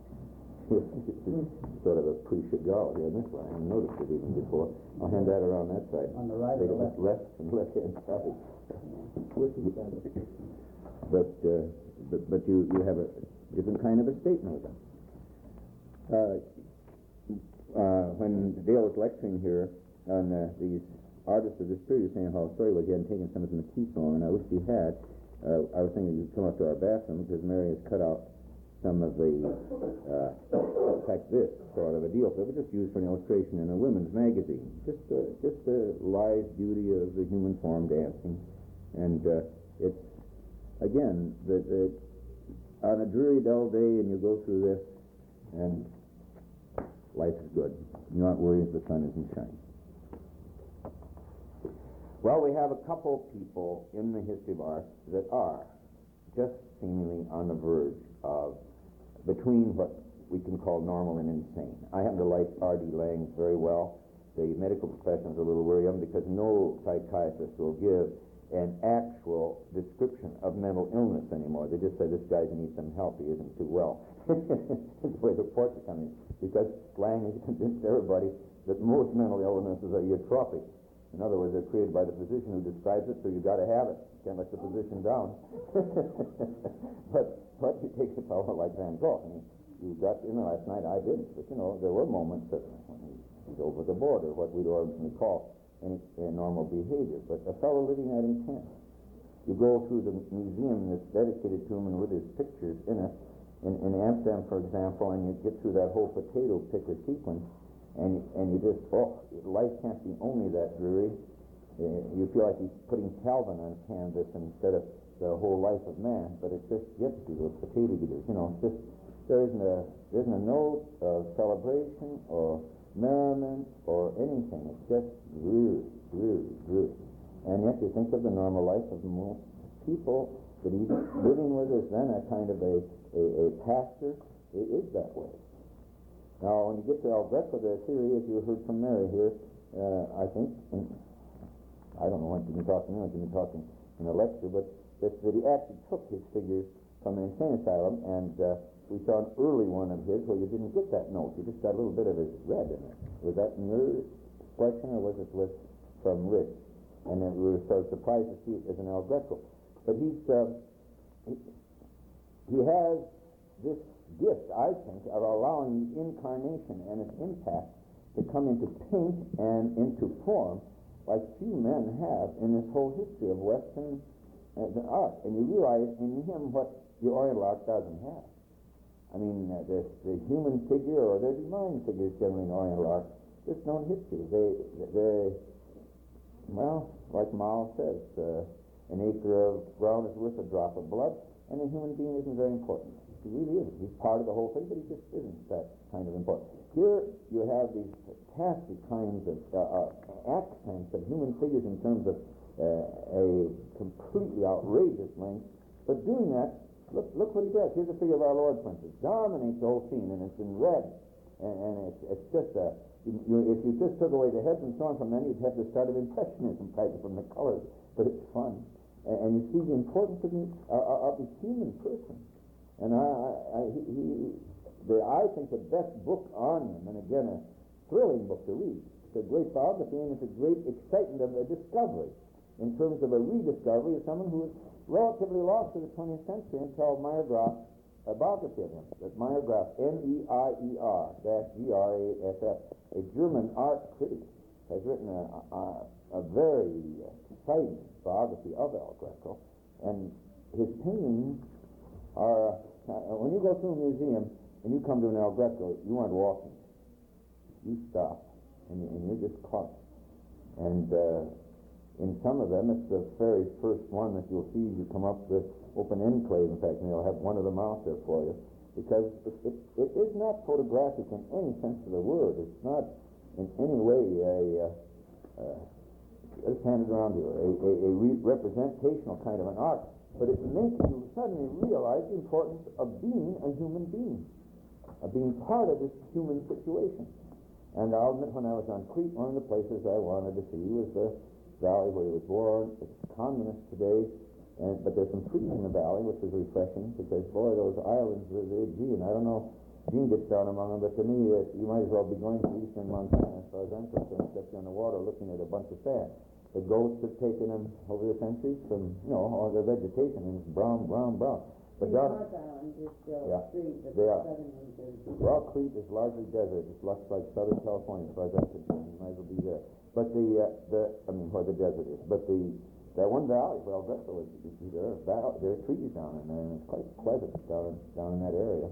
sort of a pretty cigar here on this one. I haven't noticed it even before. I'll hand that around that side. On the right Take or it left? left and left hand side. But, uh, but, but you, you have a different kind of a statement with them. Uh, uh, when Dale was lecturing here on uh, these artists of this period, saying how sorry was he hadn't taken some of them to Keystone, and I wish he had. Uh, I was thinking you'd come up to our bathroom because Mary has cut out some of the, uh, in fact, this sort of a deal. So it was just used for an illustration in a women's magazine. Just, uh, just the lithe beauty of the human form dancing, and uh, it's again the, the on a dreary, dull day, and you go through this, and life is good. You're not worried if the sun isn't shining. Well, we have a couple people in the history of art that are just seemingly on the verge of between what we can call normal and insane. I happen to like R D Lang very well. The medical profession is a little worried because no psychiatrist will give an actual description of mental illness anymore. They just say this guy needs some help. He isn't too well. That's the way the reports are coming. Because Lang has convinced everybody that most mental illnesses are eutropic. In other words, they're created by the physician who describes it, so you've got to have it. You can't let the physician down. but but you take a fellow like Van Gogh. I mean, you got, you know, last night I didn't, but you know, there were moments that when he, he's over the border, what we'd ordinarily call any uh, normal behavior. But a fellow living that intense. You go through the museum that's dedicated to him and with his pictures in it, in, in Amsterdam, for example, and you get through that whole potato picker sequence, and and you just, oh, life can't be only that dreary. Uh, you feel like he's putting Calvin on canvas instead of the whole life of man, but it just gets to those potato eaters. You know, it's just, there isn't a, there isn't a note of celebration or merriment or anything. It's just dreary, dreary, dreary. And yet you think of the normal life of most people that even living with us then, a kind of a, a, a pastor, it is that way. Now, when you get to El Greco, the theory, as you heard from Mary here, uh, I think, and I don't know when you've been talking, when you've been talking in a lecture, but that, that he actually took his figures from an insane asylum, and uh, we saw an early one of his where you didn't get that note. You just got a little bit of his red in it. Was that in your question, or was it with from Rich? And then we were sort of surprised to see it as an El Greco. But he's uh, he, he has this gift, I think, of allowing the incarnation and its impact to come into paint and into form like few men have in this whole history of Western uh, art. And you realize in him what the Oriental art doesn't have. I mean, uh, the, the human figure or the divine figures generally in Oriental art, just known history. They, they, well, like Mao says, uh, an acre of ground is worth a drop of blood, and a human being isn't very important. He really isn't. He's part of the whole thing, but he just isn't that kind of important. Here you have these fantastic kinds of uh, uh, accents of human figures in terms of uh, a completely outrageous length, but doing that, look look what he does. Here's a figure of our Lord, for instance. Dominates the whole scene, and it's in red, and, and it's, it's just a, you, you, if you just took away the heads and so on from them, you'd have the start of Impressionism type from the colors, but it's fun. And, and you see the importance of the, uh, of the human person. And I, I, he, he, the, I think the best book on him, and again a thrilling book to read, it's a great biography, and it's a great excitement of a discovery in terms of a rediscovery of someone who was relatively lost to the twentieth century until Meyer Graff, a biography of him. That Meyer Graff, M E I E R dash G R A F F, a German art critic, has written a, a, a very exciting biography of El Greco, and his paintings are, uh, when you go through a museum and you come to an El Greco, you aren't walking. You stop, and, you, and you're just caught. And uh, in some of them, it's the very first one that you'll see. You come up with open enclave, in fact, and they'll have one of them out there for you, because it, it, it is not photographic in any sense of the word. It's not in any way a, uh, uh, let's hand it around here, a, a, a re- representational kind of an art, but it makes you suddenly realize the importance of being a human being, of being part of this human situation. And I'll admit, when I was on Crete, one of the places I wanted to see was the valley where he was born. It's communist today, and, but there's some trees in the valley, which is refreshing, because, boy, those islands are the Aegean. I don't know if Gene gets down among them, but to me, uh, you might as well be going to eastern Montana, as far as I'm concerned, except you're on the water looking at a bunch of sand. The goats have taken them over the centuries from, you know, all their vegetation, and it's brown, brown, brown. But down, North Island is still yeah, trees, but they the are. southern ones are. Well, Crete is largely desert. It looks like Southern California, as far as I'm concerned. You might as well be there. But the, uh, the, I mean, where the desert is. But the, that one valley, well, Greco, you see there are, val- there are trees down in there, and it's quite pleasant down, down in that area.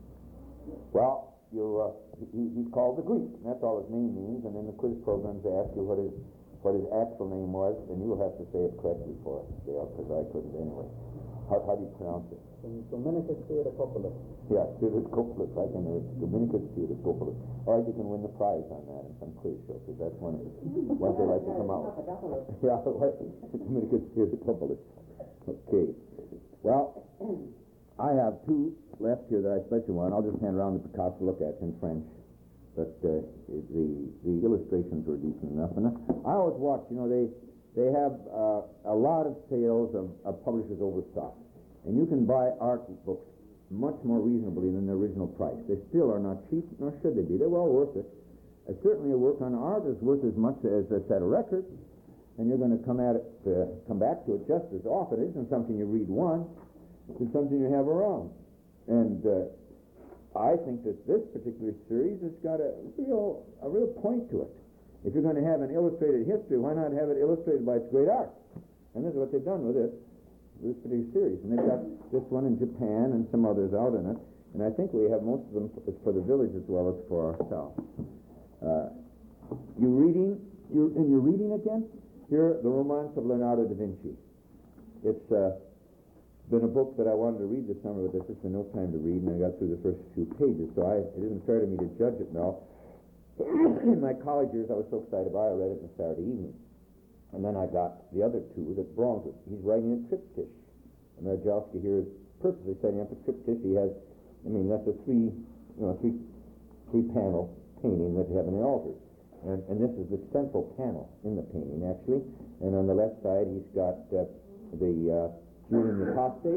Well, you, uh, he, he's called the Greek, and that's all his name means. And in the quiz programs, they ask you what his, what his actual name was, and you'll have to say it correctly for us, Dale, because I couldn't anyway. How, how do you pronounce it? Dominicus Theotokopoulos. Yeah, Theotokopoulos, right in there. Dominicus Theotokopoulos. All right, you can win the prize on that in some quiz show, because that's one of the ones they like to come out with. Yeah, right. Dominicus Theotokopoulos. Okay. Well, I have two left here that I especially want. I'll just hand around the Picasso to look at in French. But uh, the the illustrations were decent enough. And I always watch, you know, they they have uh, a lot of sales of, of publishers overstock. And you can buy art books much more reasonably than the original price. They still are not cheap, nor should they be. They're well worth it. Uh, certainly a work on art is worth as much as a set of records. And you're going to come at it, uh, come back to it just as often. It isn't something you read once. It's something you have around. And uh, I think that this particular series has got a real, a real point to it. If you're going to have an illustrated history, why not have it illustrated by its great art? And this is what they've done with it, this particular series. And they've got this one in Japan and some others out in it. And I think we have most of them for, for the village as well as for ourselves. Uh, you reading, you're, and you're reading again? Here, The Romance of Leonardo da Vinci. It's uh, been a book that I wanted to read this summer, but there's just been no time to read, and I got through the first few pages, so I, it isn't fair to me to judge it now. In my college years, I was so excited about it, I read it on Saturday evening. And then I got the other two that belong to it. He's writing a triptych. And Marjalski here is purposely setting up a triptych. He has, I mean, that's a three, you know, three, three-panel painting that you have in the altar. And, and this is the central panel in the painting, actually. And on the left side, he's got uh, the uh, Julian the Apostate,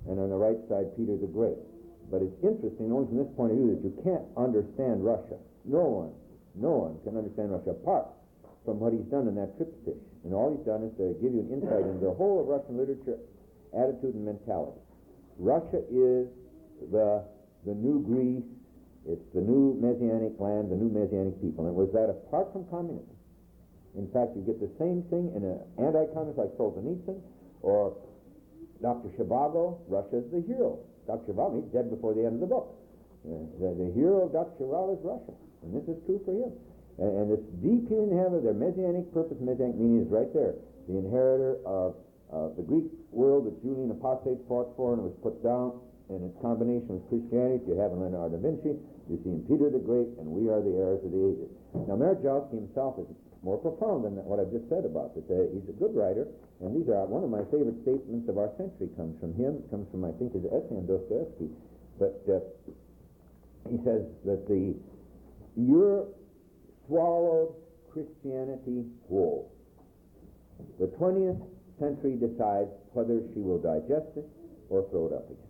and on the right side, Peter the Great. But it's interesting, only from this point of view, that you can't understand Russia. No one, no one can understand Russia apart from what he's done in that triptych. And all he's done is to give you an insight into the whole of Russian literature, attitude, and mentality. Russia is the the new Greece. It's the new Messianic land, the new Messianic people. And it was that apart from communism. In fact, you get the same thing in an anti-communist like Solzhenitsyn or Doctor Zhivago. Russia is the hero. Doctor Zhivago, he's dead before the end of the book. Uh, the, the hero of Doctor Zhivago is Russia. And this is true for him. And, and this deep healing have of their Messianic purpose, Messianic meaning is right there. The inheritor of uh, the Greek world that Julian Apostate fought for and was put down in its combination with Christianity. You have in Leonardo da Vinci, you see in Peter the Great, and we are the heirs of the ages. Now, Merejowski himself is more profound than what I've just said about it. Uh, he's a good writer, and these are one of my favorite statements of our century comes from him. It comes from, I think, his essay on Dostoevsky. But uh, he says that the Europe swallowed Christianity whole. The twentieth century decides whether she will digest it or throw it up again.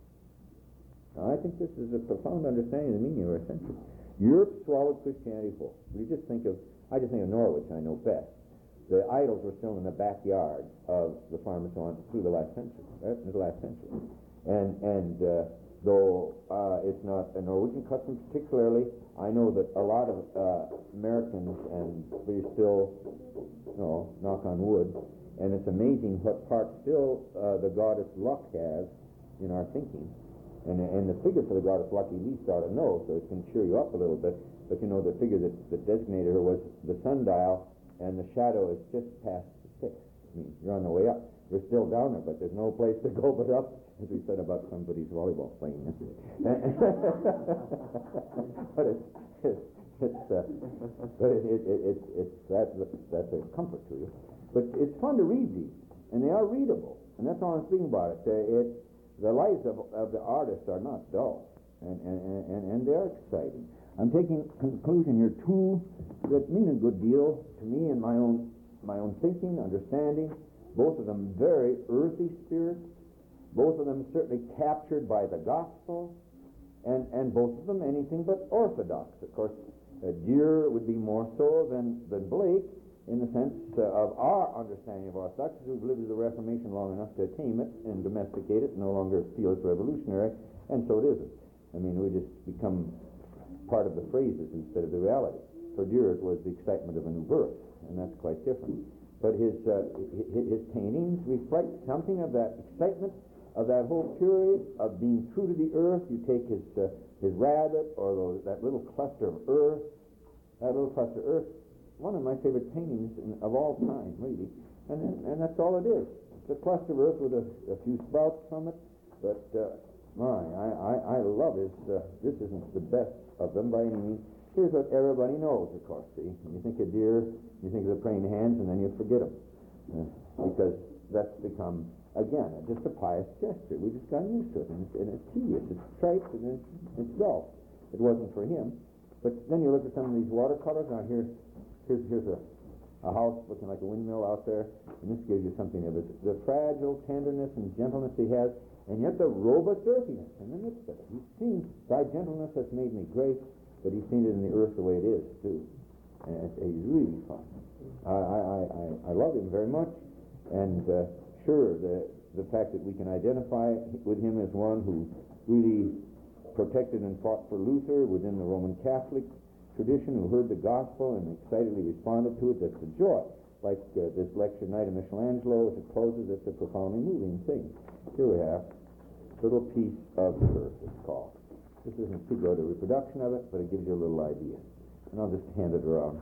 Now, I think this is a profound understanding of the meaning of our century. Europe swallowed Christianity whole. You just think of, I just think of Norwich, I know best. The idols were still in the backyard of the farmers so on through the last century, right? In the last century. And, and uh, though uh, it's not a Norwegian custom particularly, I know that a lot of uh, Americans, and we still, you know, knock on wood, and it's amazing what part still uh, the goddess luck has in our thinking. And, and the figure for the goddess luck you least ought to know, so it can cheer you up a little bit. But you know, the figure that, that designated her was the sundial, and the shadow is just past the six. I mean, you're on the way up. You're still down there, but there's no place to go but up, as we said about somebody's volleyball playing. But it's, it's, it's uh, but it, it, it, it, it's that's that's a comfort to you. But it's fun to read these, and they are readable, and that's all I'm speaking about. It. Uh, it The lives of, of the artists are not dull, and, and, and, and they're exciting. I'm taking conclusion here two that mean a good deal to me in my own my own thinking, understanding. Both of them very earthy spirits. Both of them certainly captured by the gospel, and, and both of them anything but orthodox. Of course, uh, Deere would be more so than, than Blake, in the sense uh, of our understanding of orthodoxy. We've lived through the Reformation long enough to tame it and domesticate it, no longer feel it's revolutionary, and so it isn't. I mean, we just become part of the phrases instead of the reality. For Deere, it was the excitement of a new birth, and that's quite different. But his, uh, his, his paintings reflect something of that excitement, of that whole period of being true to the earth. You take his, uh, his rabbit, or those, that little cluster of earth, that little cluster of earth, one of my favorite paintings in, of all time, really. And and that's all it is. It's a cluster of earth with a, a few sprouts from it. But, uh, my, I, I, I love his, uh, this isn't the best of them by any means. Here's what everybody knows, of course, see. When you think of Deere, you think of the praying hands, and then you forget them. Uh, because that's become, again, just a pious gesture. We just got used to it, and it's, and it's tedious, it's trite, and it's, it's dull. It wasn't for him. But then you look at some of these watercolors. Now here, here's, here's a, a house looking like a windmill out there, and this gives you something of it. The fragile tenderness and gentleness he has, and yet the robust earthiness in the midst of it. He's seen, thy gentleness has made me great, but he's seen it in the earth the way it is, too. And it's, he's really fun. I, I, I, I love him very much, and uh, sure, the, the fact that we can identify with him as one who really protected and fought for Luther within the Roman Catholic tradition, who heard the gospel and excitedly responded to it, that's a joy. Like uh, this lecture night of Michelangelo, as it closes, it's a profoundly moving thing. Here we have a little piece of the earth, it's called. This isn't too good a reproduction of it, but it gives you a little idea. And I'll just hand it around.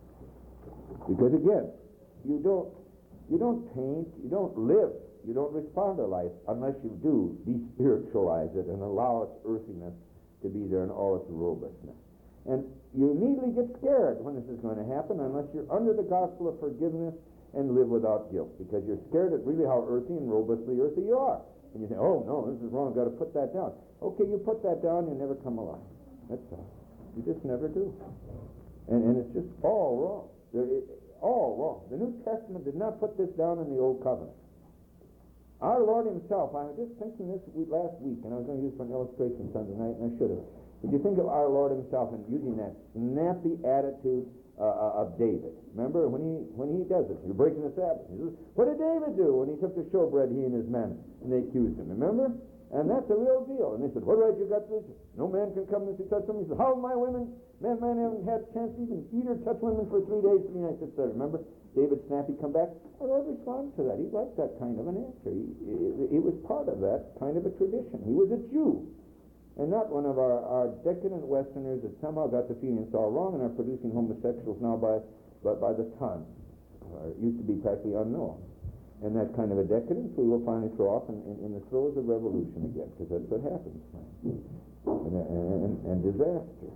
Because again, you don't you don't paint, you don't live, you don't respond to life unless you do de-spiritualize it and allow its earthiness to be there in all its robustness. And you immediately get scared when this is going to happen unless you're under the gospel of forgiveness and live without guilt, because you're scared at really how earthy and robustly earthy you are. And you say, oh no, this is wrong, I've got to put that down. Okay, you put that down, you never come alive. That's all. You just never do. And, and it's just all wrong. They're, it, all wrong. The New Testament did not put this down in the Old Covenant. Our Lord himself, I was just thinking this week, last week, and I was going to use for an illustration Sunday night, and I should have. But you think of our Lord himself and using that snappy attitude uh, of David. Remember when he when he does it, you're breaking the Sabbath. He says, what did David do when he took the showbread, he and his men, and they accused him? Remember? And that's a real deal. And they said, what right you got this? No man can come unless he touch them. He said, how have my women, man, man haven't had a chance to even eat or touch women for three days, three nights, et cetera. Remember? David snappy come back. Our Lord responded to that. He liked that kind of an answer. He, it, it was part of that kind of a tradition. He was a Jew, and not one of our, our decadent Westerners that somehow got the feeling it's all wrong and are producing homosexuals now by, by, by the ton. Uh, it used to be practically unknown. And that kind of a decadence we will finally throw off in, in, in the throes of revolution again, because that's what happens. And, and, and disaster.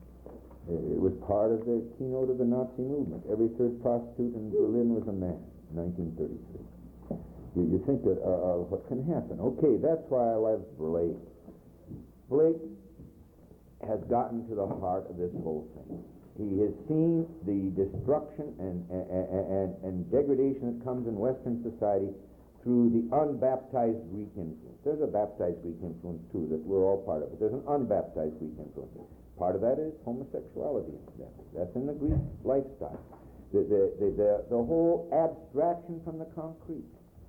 It was part of the keynote of the Nazi movement. Every third prostitute in Berlin was a man, nineteen thirty-three. You, you think of uh, what can happen. Okay, that's why I love Blake. Blake has gotten to the heart of this whole thing. He has seen the destruction and, and, and, and degradation that comes in Western society through the unbaptized Greek influence. There's a baptized Greek influence too that we're all part of, but there's an unbaptized Greek influence. Part of that is homosexuality, incidentally. That's in the Greek lifestyle. The, the, the, the, the whole abstraction from the concrete.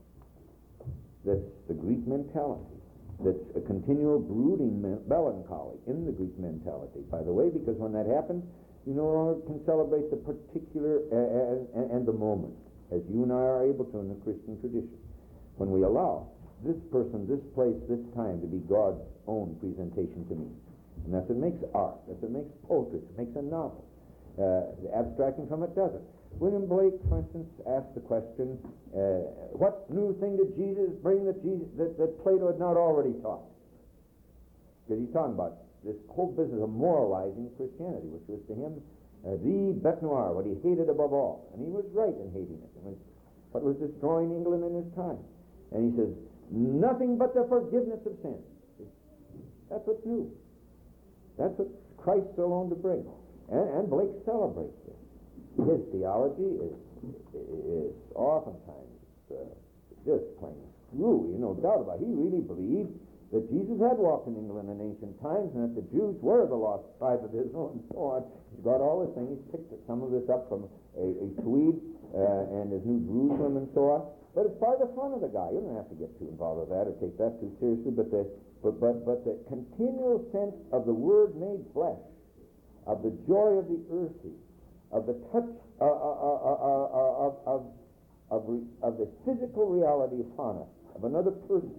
That's the Greek mentality. That's a continual brooding melancholy in the Greek mentality, by the way, because when that happens, you no longer can celebrate the particular uh, and, and the moment, as you and I are able to in the Christian tradition. When we allow this person, this place, this time to be God's own presentation to me. And that's what makes art, that's what makes poetry, it makes a novel. Uh, the abstracting from it doesn't. William Blake, for instance, asked the question, uh, what new thing did Jesus bring that, Jesus, that, that Plato had not already taught? Because he's talking about this whole business of moralizing Christianity, which was to him uh, the bête noire, what he hated above all. And he was right in hating it. It was what was destroying England in his time. And he says, nothing but the forgiveness of sins. That's what's new. That's what Christ's alone to bring. And, and Blake celebrates this. His theology is, is oftentimes uh, just plain screwy, no doubt about it. He really believed that Jesus had walked in England in ancient times and that the Jews were the lost tribe of Israel and so on. He's got all this thing. He's picked some of this up from a, a Swede uh, and his New Jerusalem and so on. But it's part of the fun of the guy. You don't have to get too involved with that or take that too seriously. But the, but, but, but the continual sense of the Word made flesh, of the joy of the earthy, of the touch uh, uh, uh, uh, uh, of, of, of, re, of the physical reality upon us, of another person.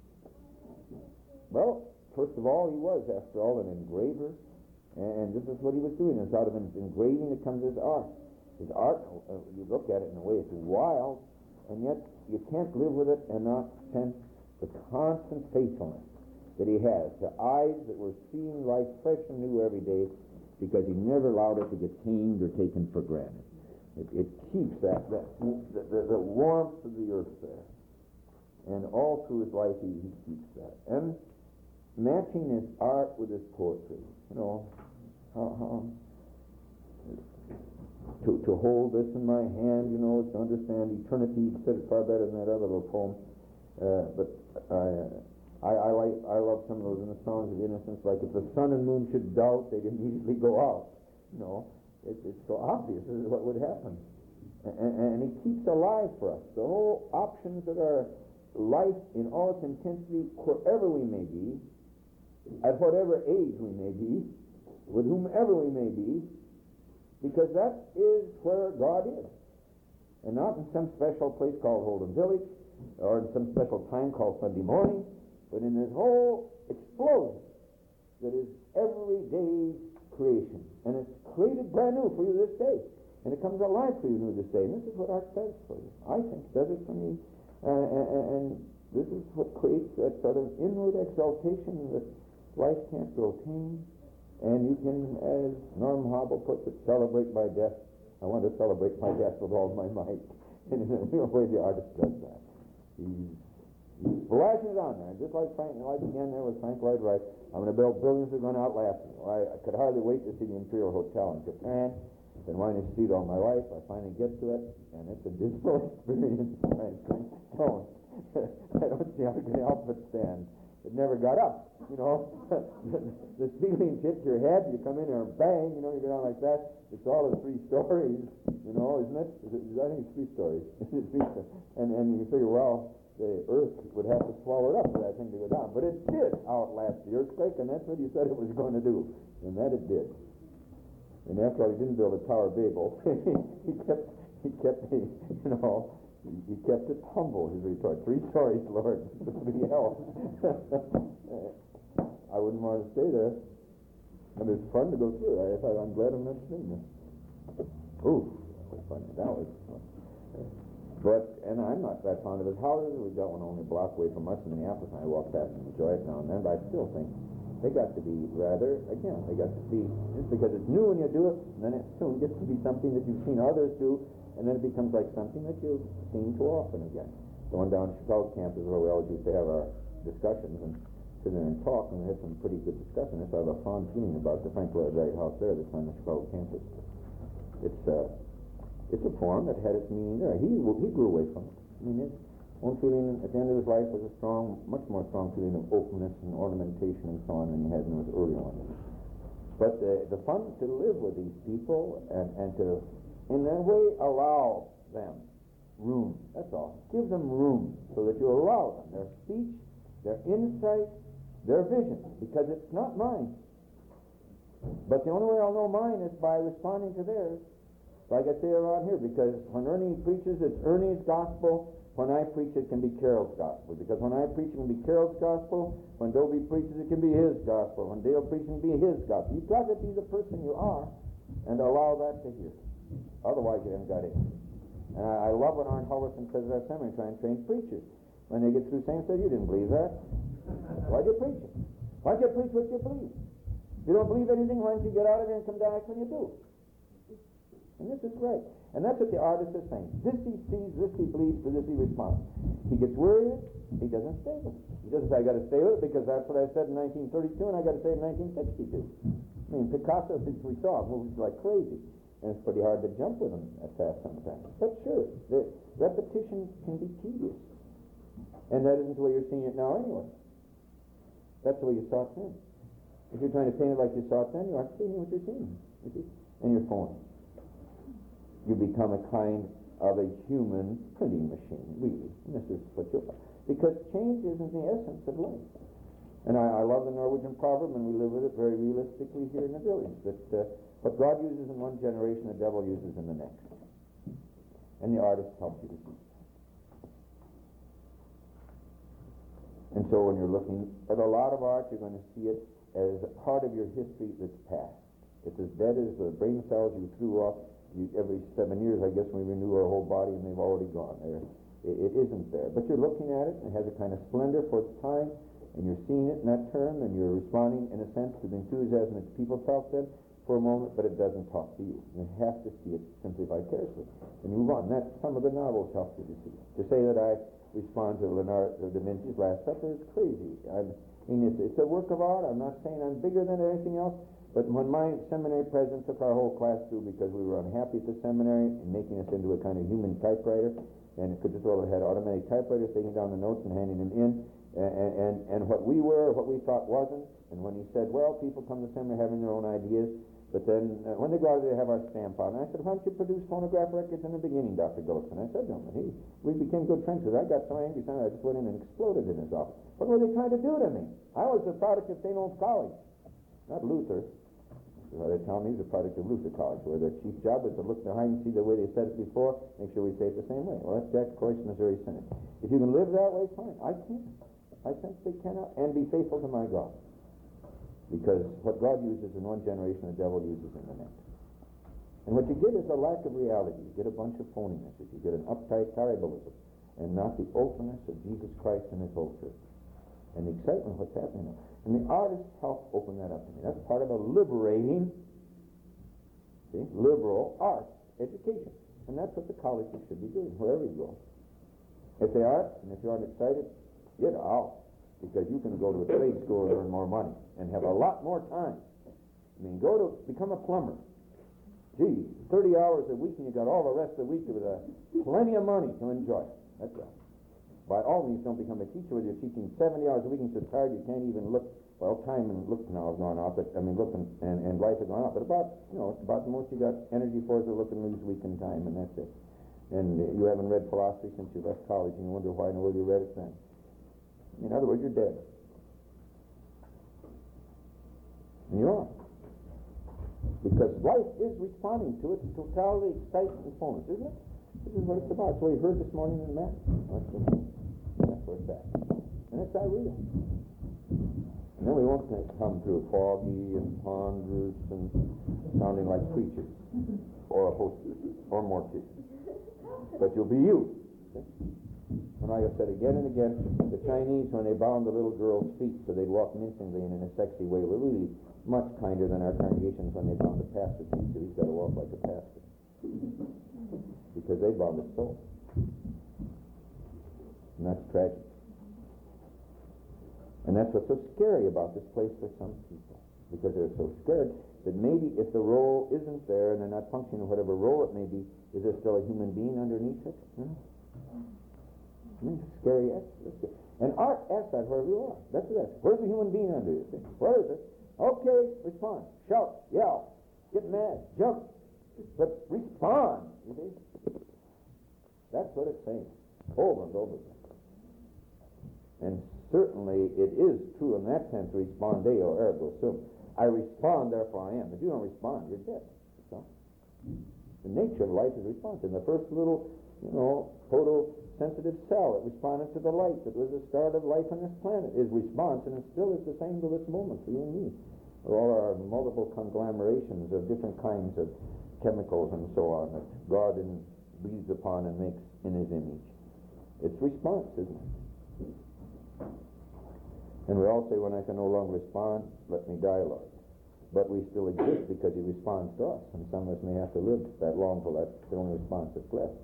Well, first of all, he was, after all, an engraver, and this is what he was doing. It's out of engraving that comes his art. His art, uh, you look at it in a way, it's wild, and yet you can't live with it and not sense the constant faithfulness that he has, the eyes that were seeing life fresh and new every day, because he never allowed it to get tamed or taken for granted. It, it keeps that, that the, the, the warmth of the earth there, and all through his life he, he keeps that. And matching his art with his poetry, you know, how, how to, to hold this in my hand, you know, to understand eternity. He said it far better than that other little poem. Uh, but I, I, I like, I love some of those in the songs of innocence, like if the sun and moon should doubt, they'd immediately go out. You know, it, it's so obvious this is what would happen. And, and, and he keeps alive for us the whole options that are life in all its intensity, wherever we may be, at whatever age we may be, with whomever we may be, because that is where God is. And not in some special place called Holden Village, or in some special time called Sunday morning, but in this whole explosion that is everyday creation. And it's created brand new for you this day. And it comes alive for you new this day. And this is what art does for you. I think does it for me. Uh, and, and this is what creates that sort of inward exaltation that life can't grow tame, and you can, as Norm Hobble puts it, celebrate my death. I want to celebrate my death with all my might. And in a real way, the artist does that. He's, he's flashing it on there, just like Frank, like again there with Frank Lloyd Wright. I'm going to build buildings that are going to outlast me. Well, I, I could hardly wait to see the Imperial Hotel in Japan. I've been wanting to see it all my life. I finally get to it, and it's a dismal experience. So I don't see how it can help but stand. It never got up, you know. The ceilings hit your head, you come in there and bang, you know, you go down like that. It's all in three stories, you know, isn't it? Is it I think it's three stories. three stories. And, and you figure, well, the earth would have to swallow it up for that thing to go down. But it did outlast the earthquake, and that's what he said it was going to do. And that it did. And after all, he didn't build a Tower of Babel. he kept, he kept, you know, he kept it humble, his retort. Three stories, Lord, three hell. I wouldn't want to stay there. And it's fun to go through it. I, I'm glad I'm not staying there. Ooh, that was fun. That was fun. But, and I'm not that fond of his houses. We've got one only a block away from us in Minneapolis, and I walk past and enjoy it now and then, but I still think they got to be rather, again, they got to be, just because it's new when you do it, and then it soon gets to be something that you've seen others do, and then it becomes like something that you've seen too often again. The one down at Chicago campus where we always used to have our discussions and sit there and talk, and we had some pretty good discussion. So I have a fond feeling about the Frank Lloyd Wright house there that's on the Chicago campus. It's uh, it's a form that had its meaning there. He he grew away from it. I mean, his own feeling at the end of his life was a strong, much more strong feeling of openness and ornamentation and so on than he had in his earlier ones. But the, the fun to live with these people and, and to, in that way, allow them room. That's all. Give them room so that you allow them their speech, their insight, their vision, because it's not mine. But the only way I'll know mine is by responding to theirs. Like I say around here, because when Ernie preaches, it's Ernie's gospel. When I preach, it can be Carol's gospel. Because when I preach, it can be Carol's gospel. When Dobie preaches, it can be his gospel. When Dale preaches, it can be his gospel. You've got to be the person you are and allow that to hear. Otherwise, you haven't got it. And I, I love what Arnold Hulverson says at our seminary, trying to train preachers. When they get through saying, said, you didn't believe that. Why'd you preach it? Why'd you preach what you believe? If you don't believe anything, why don't you get out of here and come back when you do? And this is great. And that's what the artist is saying. This he sees, this he believes, to this he responds. He gets worried, he doesn't stay with it. He doesn't say, I got to stay with it because that's what I said in nineteen thirty-two and I got to say in nineteen sixty-two. I mean, Picasso, as we saw, moves like crazy. And it's pretty hard to jump with him that fast sometimes. But sure, the repetition can be tedious. And that isn't the way you're seeing it now anyway. That's the way you saw it then. If you're trying to paint it like you saw it then, you aren't seeing what you're seeing. You see? And your phone. You become a kind of a human printing machine, really. And this is what you'll find. Because change isn't the essence of life. And I, I love the Norwegian proverb, and we live with it very realistically here in the village, that uh, what God uses in one generation, the devil uses in the next. And the artist helps you to see. And so when you're looking at a lot of art, you're going to see it as a part of your history that's past. It's as dead as the brain cells you threw off you, every seven years, I guess, we renew our whole body, and they've already gone there. It, it isn't there. But you're looking at it, and it has a kind of splendor for its time, and you're seeing it in that term, and you're responding, in a sense, to the enthusiasm that people felt then for a moment, but it doesn't talk to you. You have to see it simply vicariously. And you move on. That's some of the novels help you to see. To say that I respond to Leonardo da Vinci's Last Supper is crazy. I mean, it's, it's a work of art. I'm not saying I'm bigger than anything else, but when my seminary president took our whole class through because we were unhappy at the seminary and making us into a kind of human typewriter, and it could just well have had automatic typewriters taking down the notes and handing them in, and, and, and what we were, what we thought wasn't, and when he said, well, people come to seminary having their own ideas, but then uh, when they go out, they have our stamp on. And I said, why don't you produce phonograph records in the beginning, Doctor Gullickson? I said to him, and he, we became good friends because I got so angry, I just went in and exploded in his office. What were they trying to do to me? I was the product of Saint Olm's College, not Luther. Well, they tell me he's a product of Luther College, where their chief job is to look behind and see the way they said it before, make sure we say it the same way. Well, that's Jack Croix, Missouri Synod. If you can live that way, fine. I can't. I simply cannot. And be faithful to my God. Because what God uses in one generation, the devil uses in the next. And what you get is a lack of reality. You get a bunch of phoninesses. You get an uptight tribalism, and not the openness of Jesus Christ and his whole church. And the excitement of what's happening now. And the artists help open that up to me. That's part of a liberating, see, liberal art education. And that's what the colleges should be doing, wherever you go. If they aren't, and if you aren't excited, get out. Because you can go to a trade school and earn more money and have a lot more time. I mean, go to, become a plumber. Gee, thirty hours a week and you got all the rest of the week with uh, plenty of money to enjoy. That's right. by all means, don't become a teacher whether you're teaching seventy hours a week and so tired you can't even look. Well, time and look now have gone up, but I mean, look and, and, and life has gone up. But about, you know, about the most you got energy for is to look and lose week in time, and that's it. And uh, you haven't read philosophy since you left college, and you wonder why in the world you read it then. In other words, you're dead. And you are. Because life is responding to its totality, excitement, and fullness, isn't it? This is what it's about. That's what we heard this morning in the Mass. That's what, that's what it's at. And it's that real. And then we won't come through foggy and ponderous and sounding like preachers or a hostess or more teachers. But you'll be you. Okay? And like I said again and again, the Chinese, when they bound the little girl's feet so they'd walk mincingly and in a sexy way, were really much kinder than our congregations when they bound the pastor's feet, so he's got to walk like a pastor. Because they bound his soul. And that's tragic. And that's what's so scary about this place for some people. Because they're so scared that maybe if the role isn't there and they're not functioning in whatever role it may be, is there still a human being underneath it? No. I mean, it's scary. That's scary. And art asks that wherever you are. That's what it asks. Where's the human being under it? Where is it? Okay, respond. Shout, yell, get mad, jump. But respond. You see? That's what it's saying. Over and over again. And certainly it is true in that sense, respond deo ergo sum. I respond, therefore I am. If you don't respond, you're dead. So, the nature of life is response. In the first little, you know, photosensitive cell, it responded to the light that was the start of life on this planet. Is response, and it still is the same to this moment for you and me. All our multiple conglomerations of different kinds of chemicals and so on that God in, breathes upon and makes in His image. It's response, isn't it? And we all say, when I can no longer respond, let me die, Lord. But we still exist because He responds to us. And some of us may have to live that long till that's the only response that's left.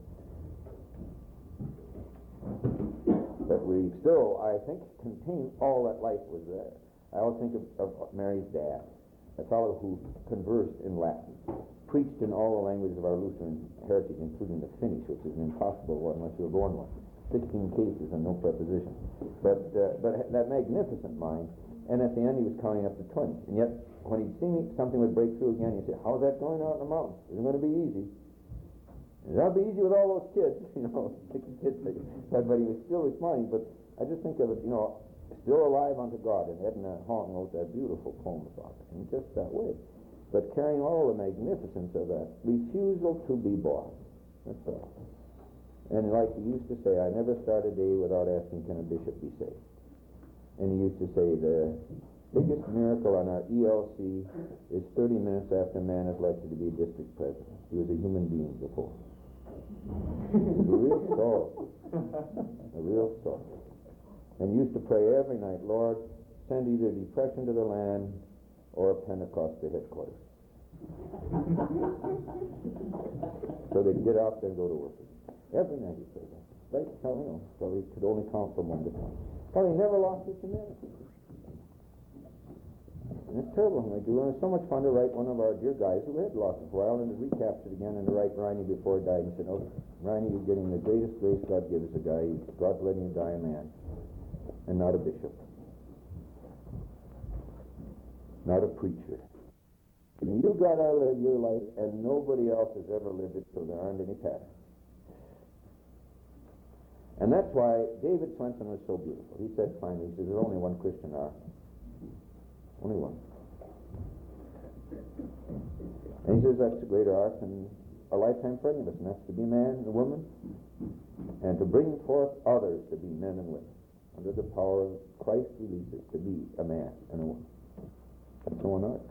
But we still, I think, contain all that life was there. I always think of, of Mary's dad, a fellow who conversed in Latin, preached in all the languages of our Lutheran heritage, including the Finnish, which is an impossible one unless you were born one. Sixteen cases and no preposition. But uh, but that magnificent mind, and at the end he was counting up to twenty. And yet, when he'd see me, something would break through again. He'd say, how's that going out in the mountains? Isn't going to be easy. It'll be easy with all those kids, you know, sixty kids. But, but he was still responding. But I just think of it, you know, still alive unto God. And Edna Hong wrote that beautiful poem about it, in just that way. But carrying all the magnificence of that refusal to be bought. That's all. And like he used to say, I never start a day without asking, can a bishop be saved? And he used to say, the biggest miracle on our E L C is thirty minutes after a man is elected to be a district president. He was a human being before. A real story. A real story. And used to pray every night, Lord, send either depression to the land or a Pentecost to headquarters. So they'd get out there and go to work. Every night he prayed that. Right, so, you know, so he could only count from one to ten. Well, he never lost his humanity. And it's terrible when they do. And it's so much fun to write one of our dear guys who had lost it for a while and to recapture it again and to write Riney before he died and said, oh, Riney, you're getting the greatest grace God gives a guy. God's letting you die a man and not a bishop. Not a preacher. And you got to live your life and nobody else has ever lived it, so there aren't any patterns. And that's why David Swenson was so beautiful. He said finally, he says, there's only one Christian ark. Only one. And he says that's the greater ark than a lifetime for any of us, and that's to be a man and a woman, and to bring forth others to be men and women, under the power of Christ releases to be a man and a woman. That's the one ark.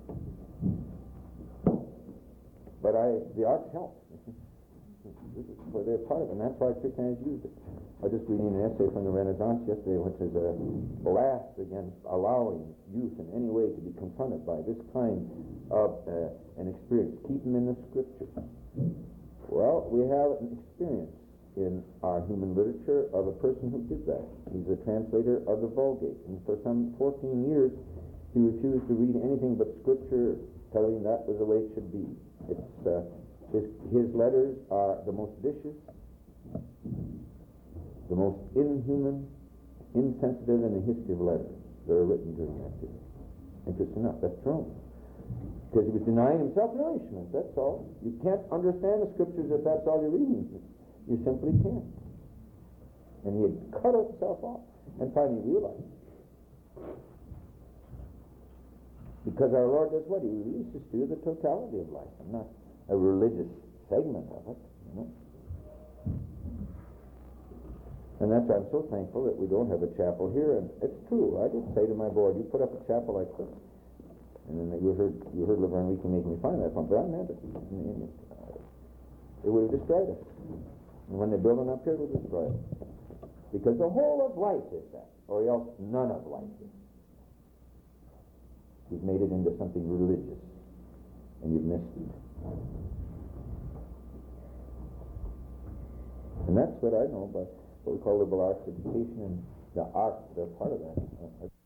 But I, the ark helps. This is where they're part of it, and that's why Christianity has used it. I was just reading an essay from the Renaissance yesterday, which is a blast against allowing youth in any way to be confronted by this kind of uh, an experience. Keep them in the Scriptures. Well, we have an experience in our human literature of a person who did that. He's a translator of the Vulgate, and for some fourteen years he refused to read anything but Scripture, telling that was the way it should be. It's uh, his, his letters are the most vicious, the most inhuman, insensitive in the history of letters that are written during that period. Interesting enough, that's Jerome. Because he was denying himself nourishment, that's all. You can't understand the scriptures if that's all you're reading. You simply can't. And he had cut himself off and finally realized. Because our Lord does what? He releases to the totality of life, and not a religious segment of it, you know. And that's why I'm so thankful that we don't have a chapel here. And it's true. I did say to my board, you put up a chapel like this. And then you heard you heard Laverne Leakey make me fun of that one, but I meant it. It would have destroyed us. And when they're building up here, it would destroy us. Because the whole of life is that, or else none of life is. You've made it into something religious, and you've missed it. And that's what I know about what we call liberal arts education, and the arts, they're part of that.